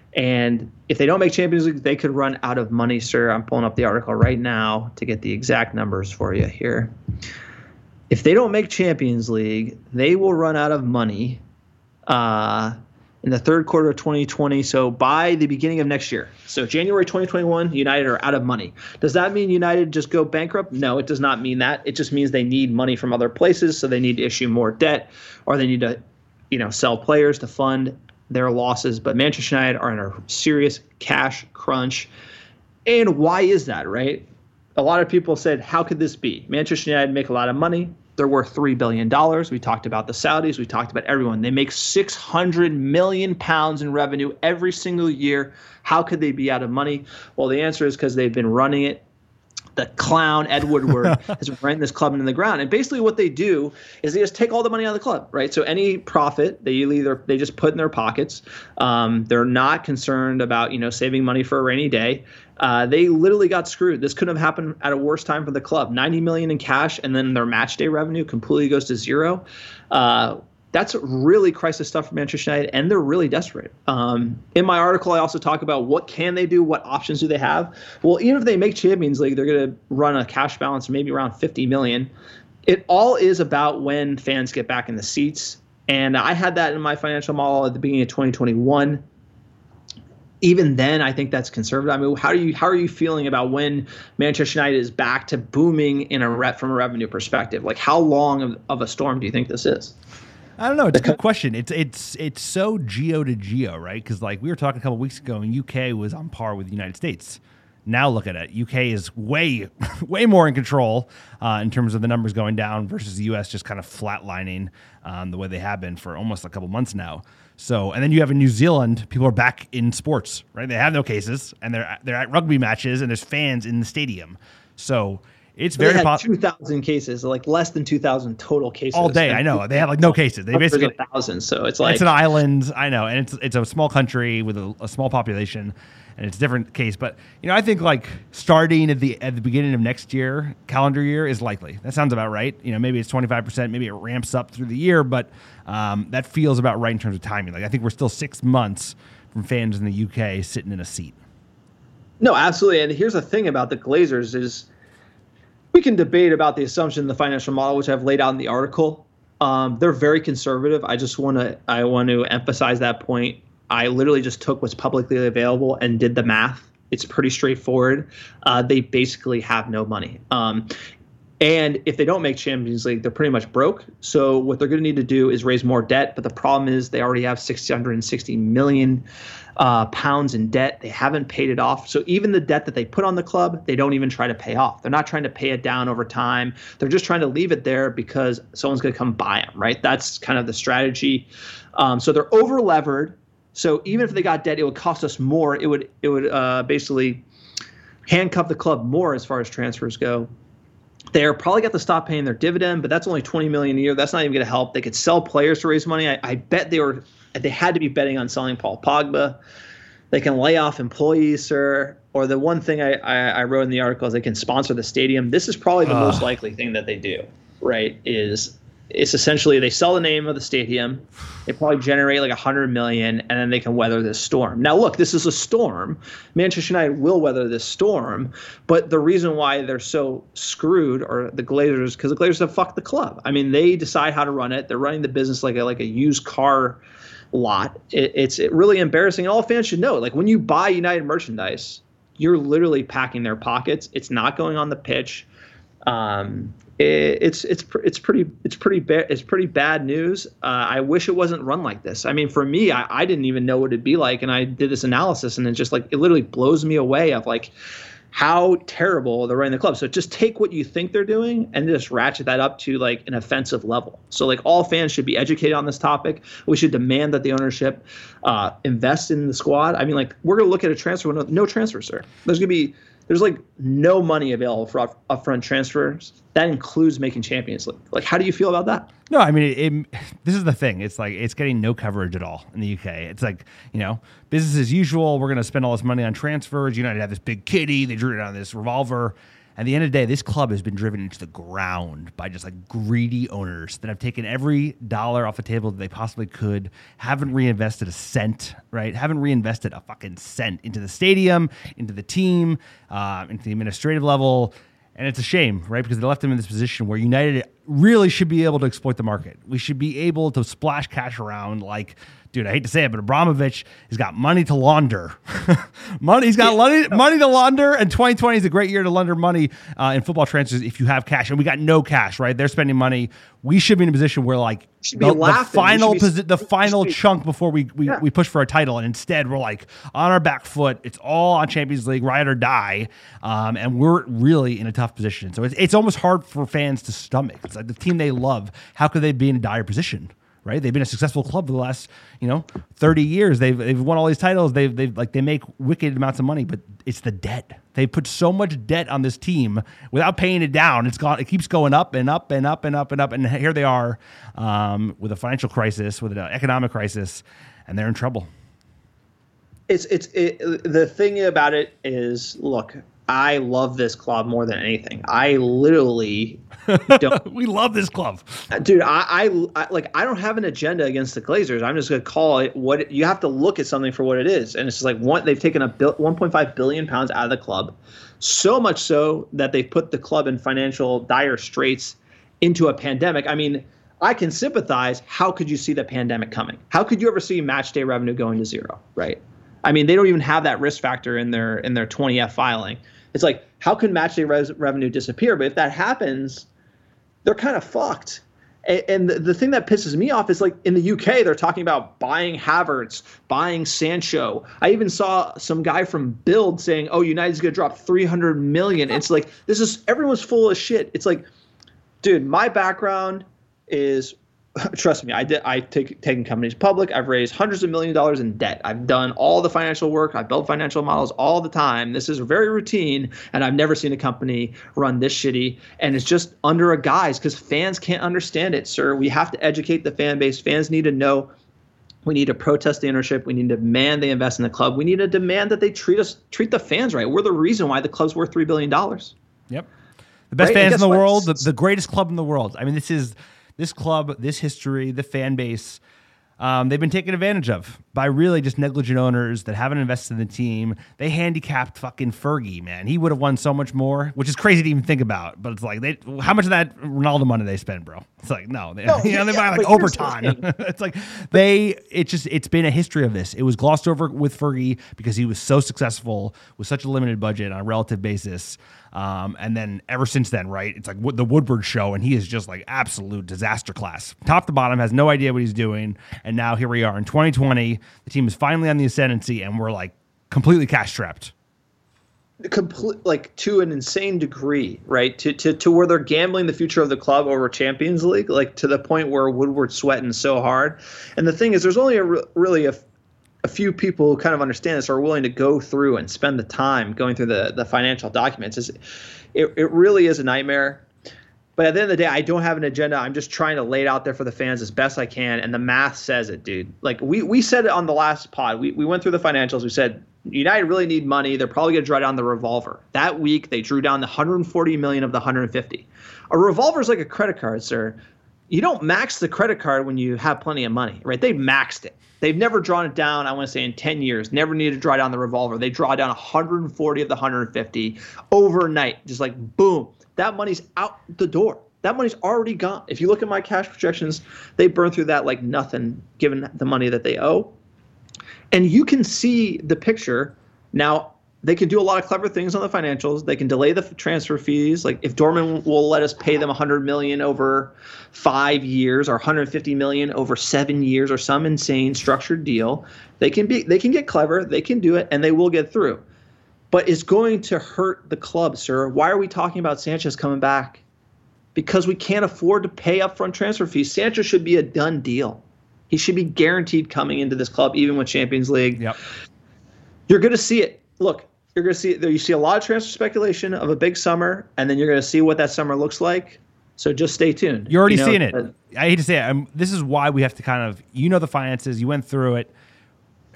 And if they don't make Champions League, they could run out of money, sir. I'm pulling up the article right now to get the exact numbers for you here. If they don't make Champions League, they will run out of money uh, in the third quarter of twenty twenty. So by the beginning of next year. So January twenty twenty-one, United are out of money. Does that mean United just go bankrupt? No, it does not mean that. It just means they need money from other places. So they need to issue more debt, or they need to, you know, sell players to fund their losses. But Manchester United are in a serious cash crunch. And why is that, right? A lot of people said, how could this be? Manchester United make a lot of money. They're worth three billion dollars. We talked about the Saudis. We talked about everyone. They make six hundred million pounds in revenue every single year. How could they be out of money? Well, the answer is because they've been running it. The clown, Ed Woodward, has been running this club into the ground. And basically what they do is they just take all the money out of the club, right? So any profit, they either they just put in their pockets. Um, they're not concerned about, you know, saving money for a rainy day. Uh, they literally got screwed. This couldn't have happened at a worse time for the club. ninety million dollars in cash, and then their match day revenue completely goes to zero. Uh, That's really crisis stuff for Manchester United, and they're really desperate. Um, in my article, I also talk about what can they do, what options do they have. Well, even if they make Champions League, they're going to run a cash balance of maybe around fifty million dollars. It all is about when fans get back in the seats, and I had that in my financial model at the beginning of twenty twenty-one. Even then, I think that's conservative. I mean, how are you how are you feeling about when Manchester United is back to booming in a rep from a revenue perspective? Like, how long of, of a storm do you think this is? I don't know. It's a good question. It's it's it's so geo to geo, right? Because like we were talking a couple of weeks ago, and U K was on par with the United States. Now look at it. U K is way way more in control uh, in terms of the numbers going down versus the U S just kind of flatlining um, the way they have been for almost a couple months now. So, and then you have in New Zealand, people are back in sports, right? They have no cases, and they're they're at rugby matches, and there's fans in the stadium. So. It's they very had pop- two thousand cases, like less than two thousand total cases. All day, I know. They have like no cases. They basically a thousand, so it's like it's an island, I know, and it's it's a small country with a, a small population, and it's a different case. But you know, I think like starting at the at the beginning of next year, calendar year, is likely. That sounds about right. You know, maybe it's twenty-five percent, maybe it ramps up through the year, but um, that feels about right in terms of timing. Like I think we're still six months from fans in the U K sitting in a seat. No, absolutely. And here's the thing about the Glazers is. We can debate about the assumption in the financial model, which I've laid out in the article. Um, they're very conservative. I just want to I want to emphasize that point. I literally just took what's publicly available and did the math. It's pretty straightforward. Uh, they basically have no money. Um, and if they don't make Champions League, they're pretty much broke. So what they're going to need to do is raise more debt. But the problem is they already have six hundred sixty million uh, pounds in debt. They haven't paid it off. So even the debt that they put on the club, they don't even try to pay off. They're not trying to pay it down over time. They're just trying to leave it there because someone's going to come buy them, right? That's kind of the strategy. Um, so they're over levered. So even if they got debt, it would cost us more. It would it would uh, basically handcuff the club more as far as transfers go. They're probably got to stop paying their dividend, but that's only twenty million dollars a year. That's not even going to help. They could sell players to raise money. I, I bet they were they had to be betting on selling Paul Pogba. They can lay off employees, sir. Or the one thing I, I, I wrote in the article is they can sponsor the stadium. This is probably the uh. most likely thing that they do, right? Is it's essentially they sell the name of the stadium. They probably generate like a hundred million, and then they can weather this storm. Now, look, this is a storm. Manchester United will weather this storm, but the reason why they're so screwed are the Glazers, because the Glazers have fucked the club. I mean, they decide how to run it. They're running the business like a like a used car lot. It, it's it really embarrassing. All fans should know. Like when you buy United merchandise, you're literally packing their pockets. It's not going on the pitch. Um, it, it's it's it's pretty it's pretty bad it's pretty bad news. Uh, I wish it wasn't run like this. I mean, for me, I, I didn't even know what it'd be like, and I did this analysis, and it just like it literally blows me away of like how terrible they're running the club. So just take what you think they're doing and just ratchet that up to like an offensive level. So like all fans should be educated on this topic. We should demand that the ownership uh, invest in the squad. I mean, like we're going to look at a transfer window, no transfer, sir. There's going to be there's like no money available for up, upfront transfers. That includes making Champions League. Like, how do you feel about that? No, I mean, it, it, this is the thing. It's like it's getting no coverage at all in the U K. It's like, you know, business as usual. We're going to spend all this money on transfers. United have this big kitty. They drew it on this revolver. At the end of the day, this club has been driven into the ground by just like greedy owners that have taken every dollar off the table that they possibly could, haven't reinvested a cent, right? Haven't reinvested a fucking cent into the stadium, into the team, uh, into the administrative level. And it's a shame, right? Because they left them in this position where United really should be able to exploit the market. We should be able to splash cash around like, dude, I hate to say it, but Abramovich has got money to launder. money, he's got money, money to launder, and twenty twenty is a great year to launder money uh, in football transfers if you have cash. And we got no cash, right? They're spending money. We should be in a position where like the, the final be, posi- the final be, chunk before we we, yeah. we push for a title, and instead we're like on our back foot. It's all on Champions League, ride or die, um, and we're really in a tough position. So it's it's almost hard for fans to stomach. It's like the team they love. How could they be in a dire position? Right, they've been a successful club for the last, you know, thirty years. They've they've won all these titles. They've they've like they make wicked amounts of money, but it's the debt. They put so much debt on this team without paying it down. It's gone. It keeps going up and up and up and up and up. And here they are um, with a financial crisis, with an economic crisis, and they're in trouble. It's it's it, the thing about it is, look, I love this club more than anything. I literally don't. We love this club, dude. I, I, I like. I don't have an agenda against the Glazers. I'm just gonna call it what it, you have to look at something for what it is, and it's just like one. They've taken a bil- one point five billion pounds out of the club, so much so that they've put the club in financial dire straits into a pandemic. I mean, I can sympathize. How could you see the pandemic coming? How could you ever see match day revenue going to zero? Right. I mean, they don't even have that risk factor in their in their twenty F filing. It's like, how can match day res- revenue disappear? But if that happens, they're kind of fucked. And, and the, the thing that pisses me off is like in the U K, they're talking about buying Havertz, buying Sancho. I even saw some guy from Build saying, oh, United's going to drop three hundred million. It's like, this is, everyone's full of shit. It's like, dude, my background is, trust me, I did. I take taken companies public. I've raised hundreds of million dollars in debt. I've done all the financial work. I've built financial models all the time. This is very routine, and I've never seen a company run this shitty. And it's just under a guise because fans can't understand it, sir. We have to educate the fan base. Fans need to know. We need to protest the ownership. We need to demand they invest in the club. We need to demand that they treat us, treat the fans right. We're the reason why the club's worth three billion dollars. Yep, the best right? fans in the what? world, the, the greatest club in the world. I mean, this is. This club, this history, the fan base, um, they've been taken advantage of by really just negligent owners that haven't invested in the team. They handicapped fucking Fergie, man. He would have won so much more, which is crazy to even think about. But it's like, they, how much of that Ronaldo money they spend, bro? It's like, no, they, no, you know, they yeah, buy like Overton. It's like they, it's just, it's been a history of this. It was glossed over with Fergie because he was so successful with such a limited budget on a relative basis. Um, and then ever since then, right, it's like the Woodward show, and he is just like absolute disaster class. Top to bottom, has no idea what he's doing. And now here we are in twenty twenty. The team is finally on the ascendancy, and we're like completely cash strapped. Complete, like to an insane degree, right? To, to to where they're gambling the future of the club over Champions League, like to the point where Woodward's sweating so hard. And the thing is, there's only a re- really a a few people who kind of understand this are willing to go through and spend the time going through the, the financial documents. It's, it, it really is a nightmare. But at the end of the day, I don't have an agenda. I'm just trying to lay it out there for the fans as best I can. And the math says it, dude. Like we, we said it on the last pod. We, we went through the financials. We said United really need money. They're probably going to draw down the revolver. That week, they drew down the one hundred forty million of the one hundred fifty. A revolver is like a credit card, sir. You don't max the credit card when you have plenty of money, right? They maxed it. They've never drawn it down, I want to say, in ten years. Never needed to draw down the revolver. They draw down one hundred forty of the one hundred fifty overnight. Just like, boom. That money's out the door. That money's already gone. If you look at my cash projections, they burn through that like nothing, given the money that they owe. And you can see the picture. Now, they can do a lot of clever things on the financials. They can delay the transfer fees. Like if Dortmund will let us pay them one hundred million dollars over five years or one hundred fifty million dollars over seven years or some insane structured deal, they can be they can get clever. They can do it, and they will get through. But it's going to hurt the club, sir. Why are we talking about Sanchez coming back? Because we can't afford to pay upfront transfer fees. Sanchez should be a done deal. He should be guaranteed coming into this club, even with Champions League. Yep. You're going to see it. Look, you're going to see you see a lot of transfer speculation of a big summer, and then you're going to see what that summer looks like. So just stay tuned. You're already you know, seeing it. I hate to say it. I'm, this is why we have to kind of, you know, the finances. You went through it.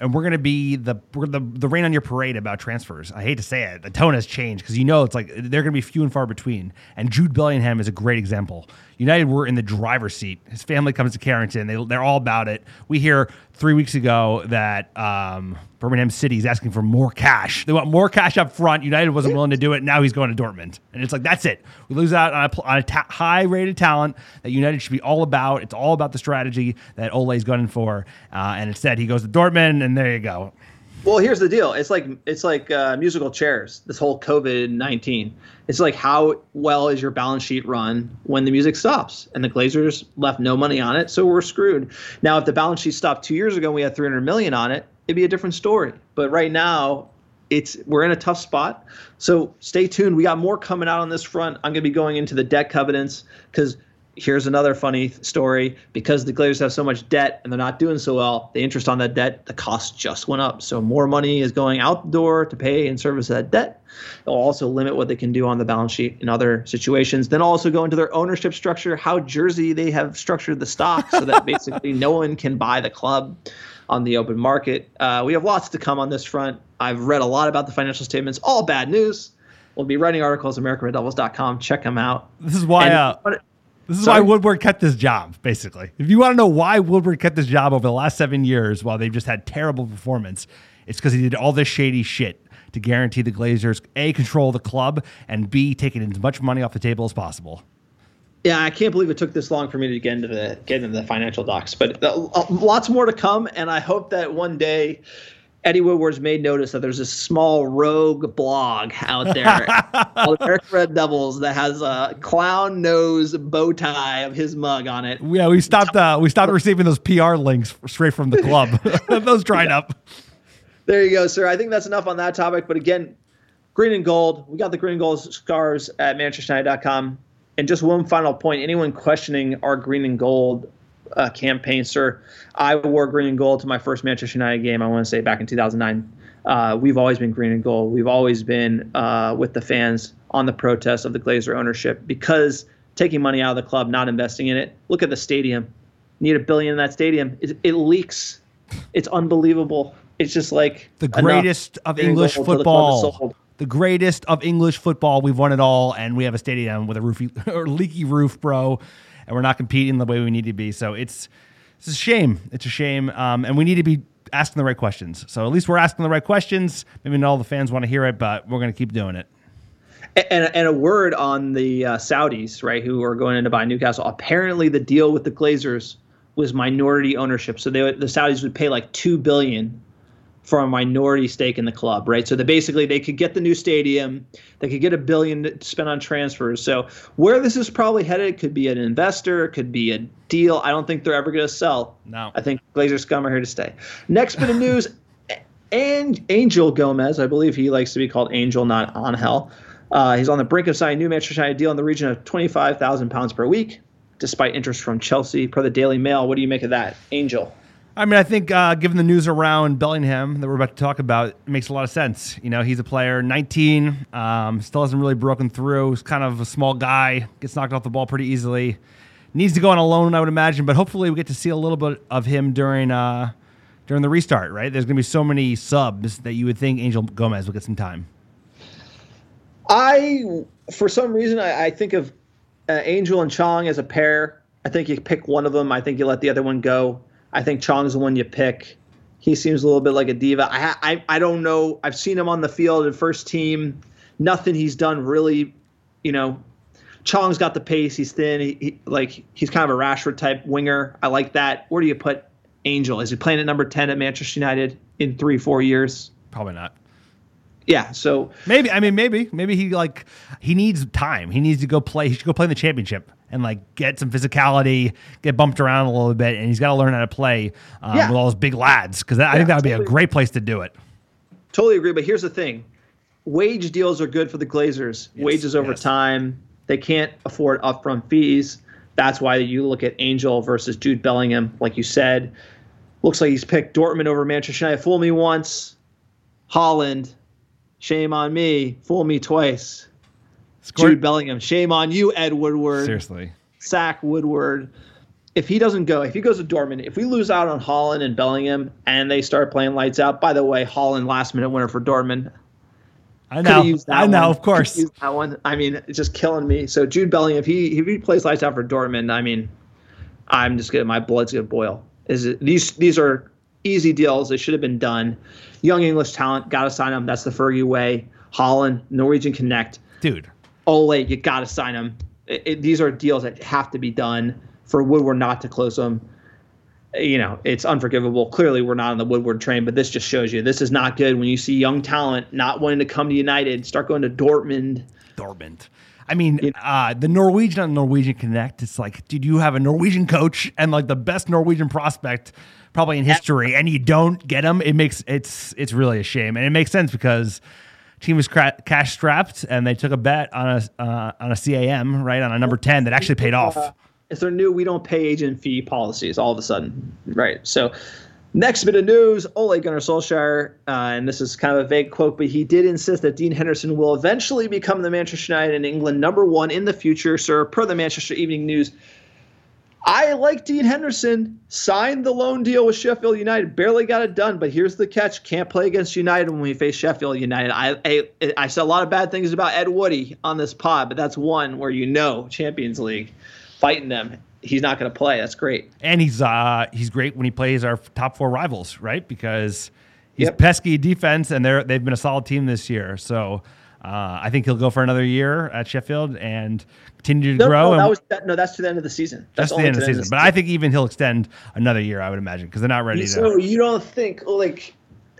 and we're going to be the, we're the the rain on your parade about transfers. I hate to say it. The tone has changed because you know it's like they're going to be few and far between. And Jude Bellingham is a great example. United were in the driver's seat. His family comes to Carrington. They, they're all about it. We hear three weeks ago that um, Birmingham City is asking for more cash. They want more cash up front. United wasn't willing to do it. Now he's going to Dortmund. And it's like, that's it. We lose out on a, on a ta- high-rated talent that United should be all about. It's all about the strategy that Ole's gunning for. Uh, and instead, he goes to Dortmund, and there you go. Well, here's the deal. It's like it's like uh, musical chairs. This whole COVID nineteen. It's like how well is your balance sheet run when the music stops? And the Glazers left no money on it, so we're screwed. Now, if the balance sheet stopped two years ago and we had three hundred million on it, it'd be a different story. But right now, it's we're in a tough spot. So stay tuned. We got more coming out on this front. I'm going to be going into the debt covenants because. Here's another funny story. Because the Glazers have so much debt and they're not doing so well, the interest on that debt, the cost just went up. So more money is going out the door to pay and service that debt. They'll also limit what they can do on the balance sheet in other situations. Then also go into their ownership structure, how Jersey they have structured the stock so that basically no one can buy the club on the open market. Uh, we have lots to come on this front. I've read a lot about the financial statements, all bad news. We'll be writing articles at American Red Devils dot com. Check them out. This is why... And, uh, This is Sorry? why Woodward kept this job, basically. If you want to know why Woodward kept this job over the last seven years while they've just had terrible performance, it's because he did all this shady shit to guarantee the Glazers, A, control the club, and B, taking as much money off the table as possible. Yeah, I can't believe it took this long for me to get into the get into the financial docs, but uh, lots more to come, and I hope that one day Eddie Woodward's made notice that there's a small rogue blog out there called American Red Devils that has a clown nose bow tie of his mug on it. Yeah, we stopped. Uh, we stopped receiving those P R links straight from the club. Those dried up. There you go, sir. I think that's enough on that topic. But again, green and gold. We got the green and gold scarves at Manchester United dot com. And just one final point: anyone questioning our green and gold Uh, campaign, sir. I wore green and gold to my first Manchester United game, I want to say back in two thousand nine. Uh, we've always been green and gold. We've always been uh, with the fans on the protest of the Glazer ownership because taking money out of the club, not investing in it. Look at the stadium. Need a billion in that stadium. It, it leaks. It's unbelievable. It's just like the greatest of English football. The, the greatest of English football. We've won it all, and we have a stadium with a roofy or leaky roof, bro. And we're not competing the way we need to be. So it's it's a shame. It's a shame. Um, and we need to be asking the right questions. So at least we're asking the right questions. Maybe not all the fans want to hear it, but we're going to keep doing it. And, and a word on the uh, Saudis, right, who are going in to buy Newcastle. Apparently the deal with the Glazers was minority ownership. So they would, the Saudis would pay like two billion dollars for a minority stake in the club, right? So that basically they could get the new stadium, they could get a billion to spend on transfers. So where this is probably headed could be an investor, could be a deal. I don't think they're ever going to sell. No. I think Glazer scum are here to stay. Next bit of news, and Angel Gomez, I believe he likes to be called Angel, not Angel. Uh, he's on the brink of signing a new Manchester United deal in the region of twenty-five thousand pounds per week, despite interest from Chelsea, per the Daily Mail. What do you make of that, Angel? I mean, I think uh, given the news around Bellingham that we're about to talk about, it makes a lot of sense. You know, he's a player, nineteen, um, still hasn't really broken through. He's kind of a small guy, gets knocked off the ball pretty easily. Needs to go on a loan, I would imagine, but hopefully we get to see a little bit of him during uh, during the restart, right? There's going to be so many subs that you would think Angel Gomez will get some time. I, for some reason, I, I think of uh, Angel and Chong as a pair. I think you pick one of them. I think you let the other one go. I think Chong's the one you pick. He seems a little bit like a diva. I, I I don't know. I've seen him on the field at first team. Nothing he's done really, you know. Chong's got the pace. He's thin. He, he like he's kind of a Rashford type winger. I like that. Where do you put Angel? Is he playing at number ten at Manchester United in three, four years? Probably not. Yeah, so maybe. I mean, maybe. Maybe he like he needs time. He needs to go play. He should go play in the championship and like get some physicality, get bumped around a little bit, and he's got to learn how to play um, yeah. with all those big lads because I yeah, think that would totally. be a great place to do it. Totally agree. But here's the thing: wage deals are good for the Glazers. Yes, Wages over yes. time. They can't afford upfront fees. That's why you look at Angel versus Jude Bellingham, like you said. Looks like he's picked Dortmund over Manchester United. Fool me once, Holland. Shame on me. Fool me twice. Scored. Jude Bellingham. Shame on you, Ed Woodward. Seriously. Sack Woodward. if he doesn't go, if he goes to Dortmund, if we lose out on Haaland and Bellingham and they start playing lights out, by the way, Haaland last minute winner for Dortmund. I know. I know, one. of course. Use that one. I mean, it's just killing me. So Jude Bellingham, if he if he plays lights out for Dortmund, I mean, I'm just gonna my blood's gonna boil. Is it these these are easy deals? They should have been done. Young English talent, gotta sign them. That's the Fergie way. Haaland, Norwegian Connect, dude. Ole, you gotta sign them. It, it, these are deals that have to be done for Woodward not to close them. You know, it's unforgivable. Clearly, we're not on the Woodward train, but this just shows you this is not good when you see young talent not wanting to come to United, start going to Dortmund. Dortmund. I mean, uh, the Norwegian on Norwegian Connect, it's like, dude, you have a Norwegian coach and like the best Norwegian prospect probably in history, and you don't get him. It makes it's it's really a shame, and it makes sense because team was cra- cash strapped, and they took a bet on a uh, on a C A M, right, on a number ten that actually paid off. Uh, If they're new, we don't pay agent fee policies all of a sudden. Right. So next bit of news, Ole Gunnar Solskjaer, uh, and this is kind of a vague quote, but he did insist that Dean Henderson will eventually become the Manchester United and England number one in the future, sir, per the Manchester Evening News. I like Dean Henderson, signed the loan deal with Sheffield United, barely got it done, but here's the catch, can't play against United when we face Sheffield United. I, I, I said a lot of bad things about Ed Woody on this pod, but that's one where you know Champions League. Fighting them, he's not going to play. That's great. And he's uh, he's great when he plays our top four rivals, right? Because he's Yep. pesky defense, and they're they've been a solid team this year. So uh, I think he'll go for another year at Sheffield and continue to No, grow. no, that and was that, no, that's to the end of the season. that's the only end of the to season. But I think even he'll extend another year, I would imagine, because they're not ready to. So you don't think like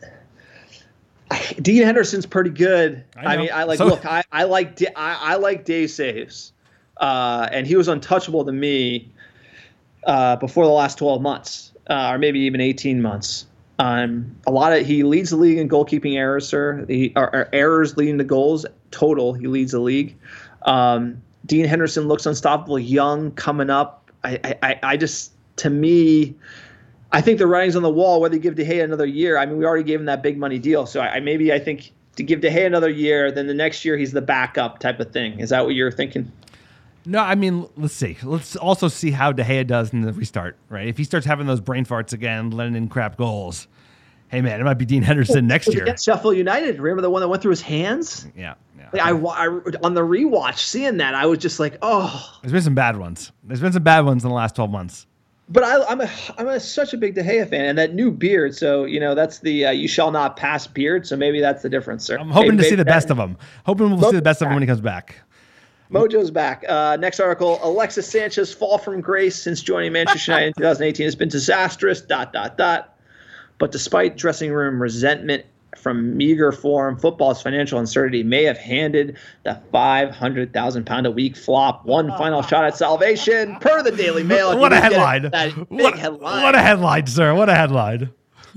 Dean Henderson's pretty good? I I, know. mean, I like So- look, I, I like Da- I, I like day saves, uh, and he was untouchable to me uh, before the last twelve months, uh, or maybe even eighteen months. Um, a lot of he leads the league in goalkeeping errors, sir. He, or, or errors leading to goals total. He leads the league. Um, Dean Henderson looks unstoppable, young, coming up. I, I, I just, to me, I think the writing's on the wall. Whether you give De Gea another year, I mean, we already gave him that big money deal. So I, I maybe I think to give De Gea another year, then the next year he's the backup type of thing. Is that what you're thinking? No, I mean, let's see. Let's also see how De Gea does in the restart, right? If he starts having those brain farts again, letting in crap goals, hey, man, it might be Dean Henderson next year. Against Sheffield United, remember the one that went through his hands? Yeah, yeah. Like I, I, on the rewatch, seeing that, I was just like, oh. There's been some bad ones. There's been some bad ones in the last twelve months. But I, I'm a, I'm a, such a big De Gea fan, and that new beard. So you know that's the uh, you shall not pass beard. So maybe that's the difference, sir. I'm hoping Maybe- to see maybe the best that- of him. Hoping we'll see the best of him when he comes back. Mojo's back. Uh, next article: Alexis Sanchez fall from grace since joining Manchester United in two thousand eighteen has been disastrous. Dot dot dot. But despite dressing room resentment from meager form, football's financial uncertainty may have handed the five hundred thousand pound a week flop one final shot at salvation, per the Daily Mail. If What you a didn't get headline. it, that big What, headline. what a headline, sir. What a headline.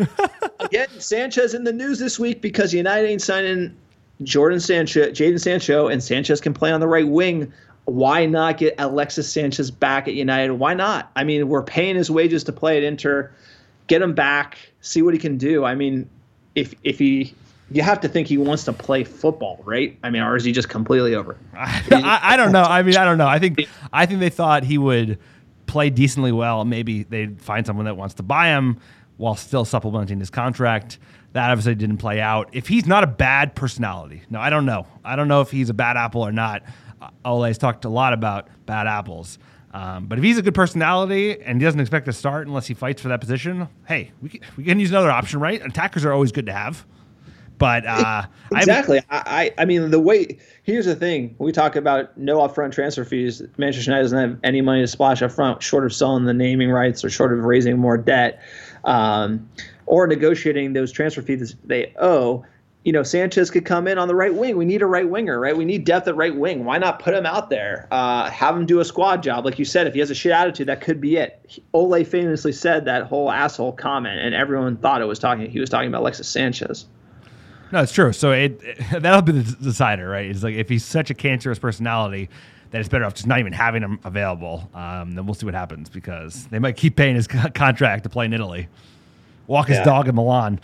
Again, Sanchez in the news this week because United ain't signing Jordan Sancho, Jadon Sancho, and Sanchez can play on the right wing. Why not get Alexis Sanchez back at United? Why not? I mean, we're paying his wages to play at Inter. Get him back. See what he can do. I mean, if if he, you have to think he wants to play football, right? I mean, or is he just completely over? I, I don't know. I mean, I don't know. I think I think they thought he would play decently well. Maybe they'd find someone that wants to buy him while still supplementing his contract. That obviously didn't play out. If he's not a bad personality, no, I don't know. I don't know if he's a bad apple or not. Uh, Ole's talked a lot about bad apples. Um, but if he's a good personality and he doesn't expect to start unless he fights for that position, hey, we can, we can use another option, right? Attackers are always good to have. But uh, exactly. I, I I mean, the way here's the thing: we talk about no upfront transfer fees. Manchester United doesn't have any money to splash up front, short of selling the naming rights or short of raising more debt, um, or negotiating those transfer fees they owe. You know, Sanchez could come in on the right wing. We need a right winger, right? We need depth at right wing. Why not put him out there? Uh, have him do a squad job. Like you said, if he has a shit attitude, that could be it. Ole famously said that whole asshole comment, and everyone thought it was talking. He was talking about Alexis Sanchez. No, it's true. So it, it that'll be the decider, right? It's like if he's such a cancerous personality that it's better off just not even having him available. Um, then we'll see what happens because they might keep paying his co- contract to play in Italy, walk his Yeah. dog in Milan.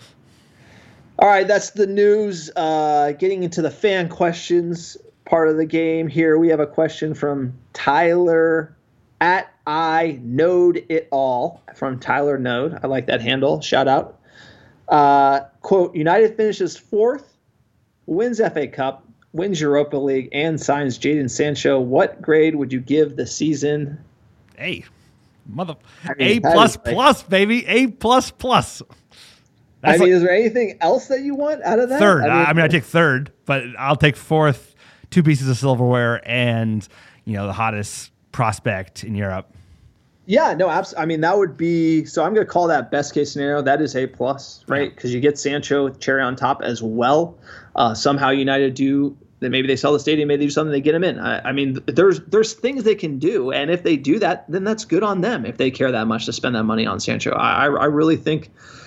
All right, that's the news. Uh, getting into the fan questions part of the game here, we have a question from Tyler at I Knowed It All from Tyler Node. I like that handle. Shout out. Uh, quote, United finishes fourth, wins F A Cup, wins Europa League, and signs Jadon Sancho. What grade would you give the season? A. Mother. I mean, A plus like, plus, baby. A plus plus. That's I mean, like, is there anything else that you want out of that? Third. I mean, I mean, I take third, but I'll take fourth, two pieces of silverware, and, you know, the hottest prospect in Europe. Yeah, no, absolutely. I mean, that would be, so I'm going to call that best case scenario. That is A plus, right? Because you get Sancho with cherry on top as well. Uh, somehow United do, that maybe they sell the stadium, maybe they do something, they get him in. I, I mean, there's there's things they can do. And if they do that, then that's good on them if they care that much to spend that money on Sancho. I, I, I really think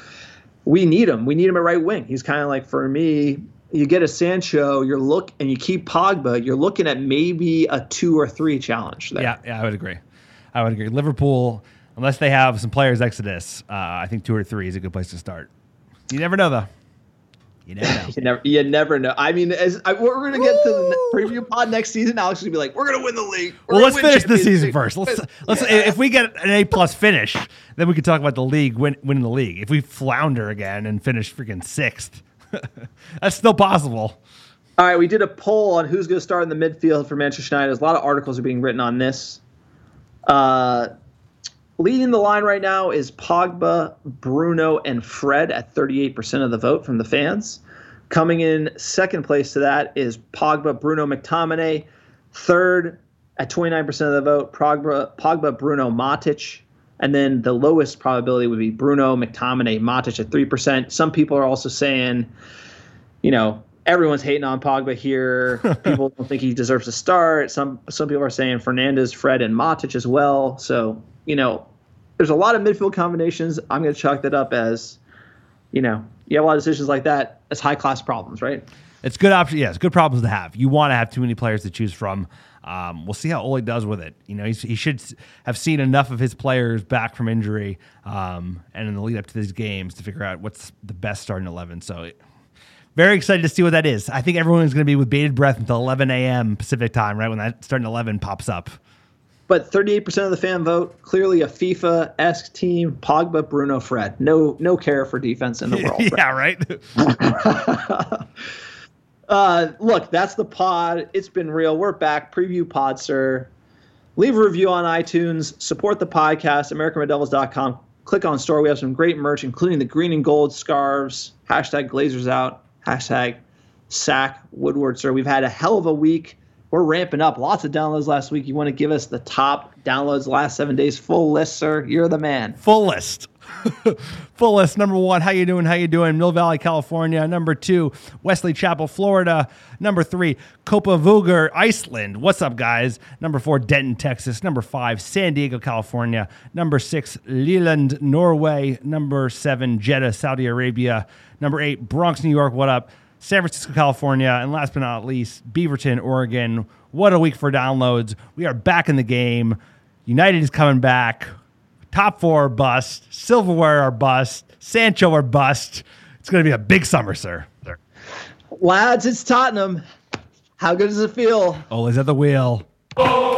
we need him. We need him at right wing. He's kind of like, for me, you get a Sancho, you're look, and you keep Pogba, you're looking at maybe a two or three challenge there. Yeah, yeah, I would agree. I would agree. Liverpool, unless they have some players exodus, uh, I think two or three is a good place to start. You never know, though. You never know. you never, you never know. I mean, as I, we're going to get to the preview pod next season. Alex is going to be like, "We're going to win the league." We're well, let's finish Champions this season League. first. Let's let's yeah. if we get an A plus finish, then we can talk about the league win, winning the league. If we flounder again and finish freaking sixth, that's still possible. All right, we did a poll on who's going to start in the midfield for Manchester United. A lot of articles are being written on this. Uh, leading the line right now is Pogba, Bruno, and Fred at thirty-eight percent of the vote from the fans. Coming in second place to that is Pogba, Bruno, McTominay. Third at twenty-nine percent of the vote, Pogba, Pogba, Bruno, Matic. And then the lowest probability would be Bruno, McTominay, Matic at three percent. Some people are also saying, you know, everyone's hating on Pogba here. People don't think he deserves to start. Some some people are saying Fernandes, Fred, and Matic as well. So, you know, there's a lot of midfield combinations. I'm going to chalk that up as, you know, you have a lot of decisions like that as high-class problems, right? It's good option. Yeah, it's good problems to have. You want to have too many players to choose from. Um, we'll see how Ole does with it. You know, he's, he should have seen enough of his players back from injury um, and in the lead up to these games to figure out what's the best starting eleven. So very excited to see what that is. I think everyone's going to be with bated breath until eleven a.m. Pacific time, right, when that starting eleven pops up. But thirty-eight percent of the fan vote, clearly a FIFA-esque team, Pogba, Bruno, Fred. No no care for defense in the world. Yeah, right? uh, look, that's the pod. It's been real. We're back. Preview pod, sir. Leave a review on iTunes. Support the podcast, American Red Devils dot com. Click on store. We have some great merch, including the green and gold scarves. Hashtag Glazers out. Hashtag Sack Woodward, sir. We've had a hell of a week. We're ramping up. Lots of downloads last week. You want to give us the top downloads last seven days? Full list, sir. You're the man. Full list. Full list. Number one, how you doing? How you doing? Mill Valley, California. Number two, Wesley Chapel, Florida. Number three, Copenhagen, Iceland. What's up, guys? Number four, Denton, Texas. Number five, San Diego, California. Number six, Leland, Norway. Number seven, Jeddah, Saudi Arabia. Number eight, Bronx, New York. What up? San Francisco, California, and last but not least, Beaverton, Oregon. What a week for downloads. We are back in the game. United is coming back. Top four are bust. Silverware are bust. Sancho are bust. It's going to be a big summer, sir. Lads, it's Tottenham. How good does it feel? Ole's at the wheel.